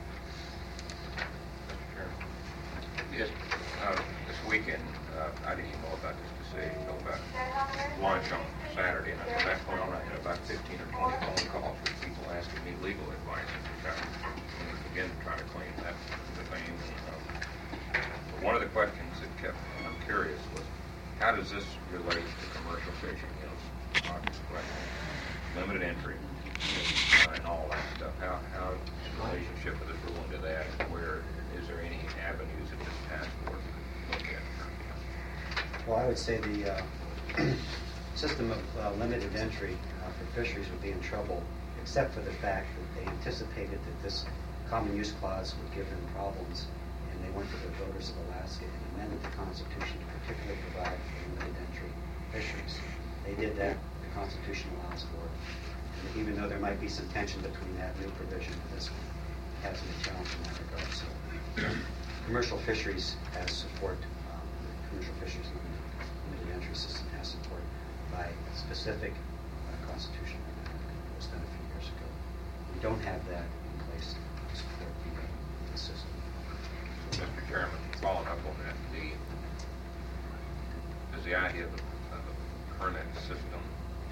Yes, this weekend, I didn't even know about this decision, know about lunch on Saturday, and at that point on, I had about 15 or 20 phone calls with people asking me legal advice, and again, trying to clean that the thing. But one of the questions that I'm curious was, how does this relate to commercial fishing? Obvious question. Limited entry, and all that stuff. How is the relationship of this rule into that? And where is there any avenues that this task force could look at? Well, I would say the system of limited entry for fisheries would be in trouble, except for the fact that they anticipated that this common use clause would give them problems, and they went to the voters of Alaska and amended the Constitution to particularly provide for limited entry fisheries. They did that. The Constitution allows for it. And even though there might be some tension between that new provision and this one, it hasn't been challenged in that regard. So, commercial fisheries has support. Commercial fisheries limited entry system has support by specific constitutional amendment that was done a few years ago. We don't have that in place to support the system. Mr. Chairman, following up on that, does the idea of the permit system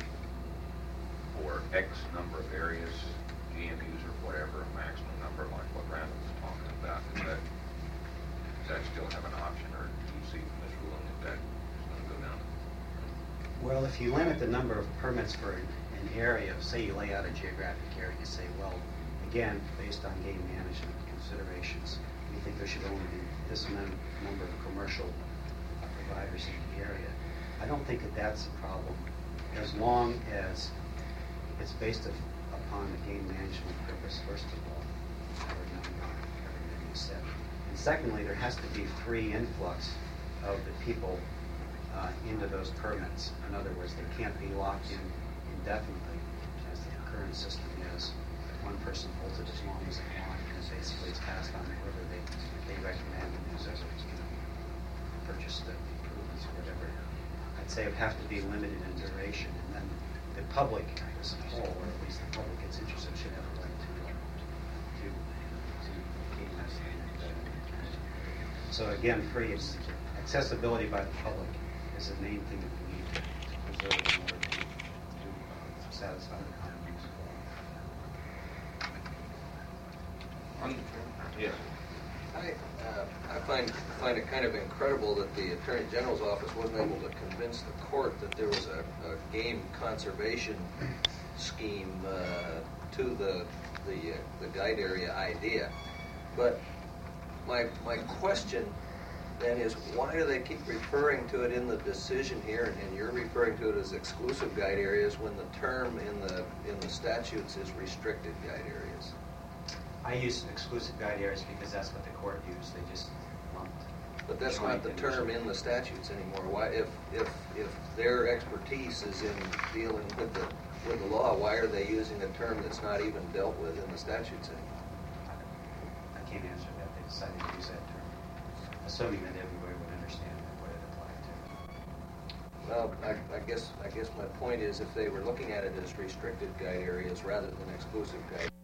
for X number of areas, GMUs or whatever, a maximum number like what Randall was talking about, does that still have an option, or do you see from this ruling that is going to go down? Well, if you limit the number of permits for an area, say you lay out a geographic area, you say, well, again, based on game management considerations, we think there should only be this number of commercial providers in the area. I don't think that that's a problem, as long as it's based upon the game management purpose, first of all, every minimum is set. And secondly, there has to be free influx of the people into those permits. In other words, they can't be locked in indefinitely, as the current system is. One person holds it as long as they want, and basically it's passed on whoever they recommend, and as purchase the improvements or whatever. I'd say it would have to be limited in duration, and then the public as a whole, or at least the public gets interested, should have a right to gain that. So again, free accessibility by the public is the main thing that we need to preserve in order to satisfy the common use law. Yes. I find it kind of incredible that the Attorney General's office wasn't able to convince the court that there was a game conservation scheme to the guide area idea. But my question then is, why do they keep referring to it in the decision here, and you're referring to it as exclusive guide areas when the term in the statutes is restricted guide areas? I use exclusive guide areas because that's what the court used. They just lumped. But that's not the term in the statutes anymore. Why, if their expertise is in dealing with the law, why are they using a term that's not even dealt with in the statutes anymore? I can't answer that. They decided to use that term, assuming that everybody would understand what it applied to. Well, I guess my point is, if they were looking at it as restricted guide areas rather than exclusive guide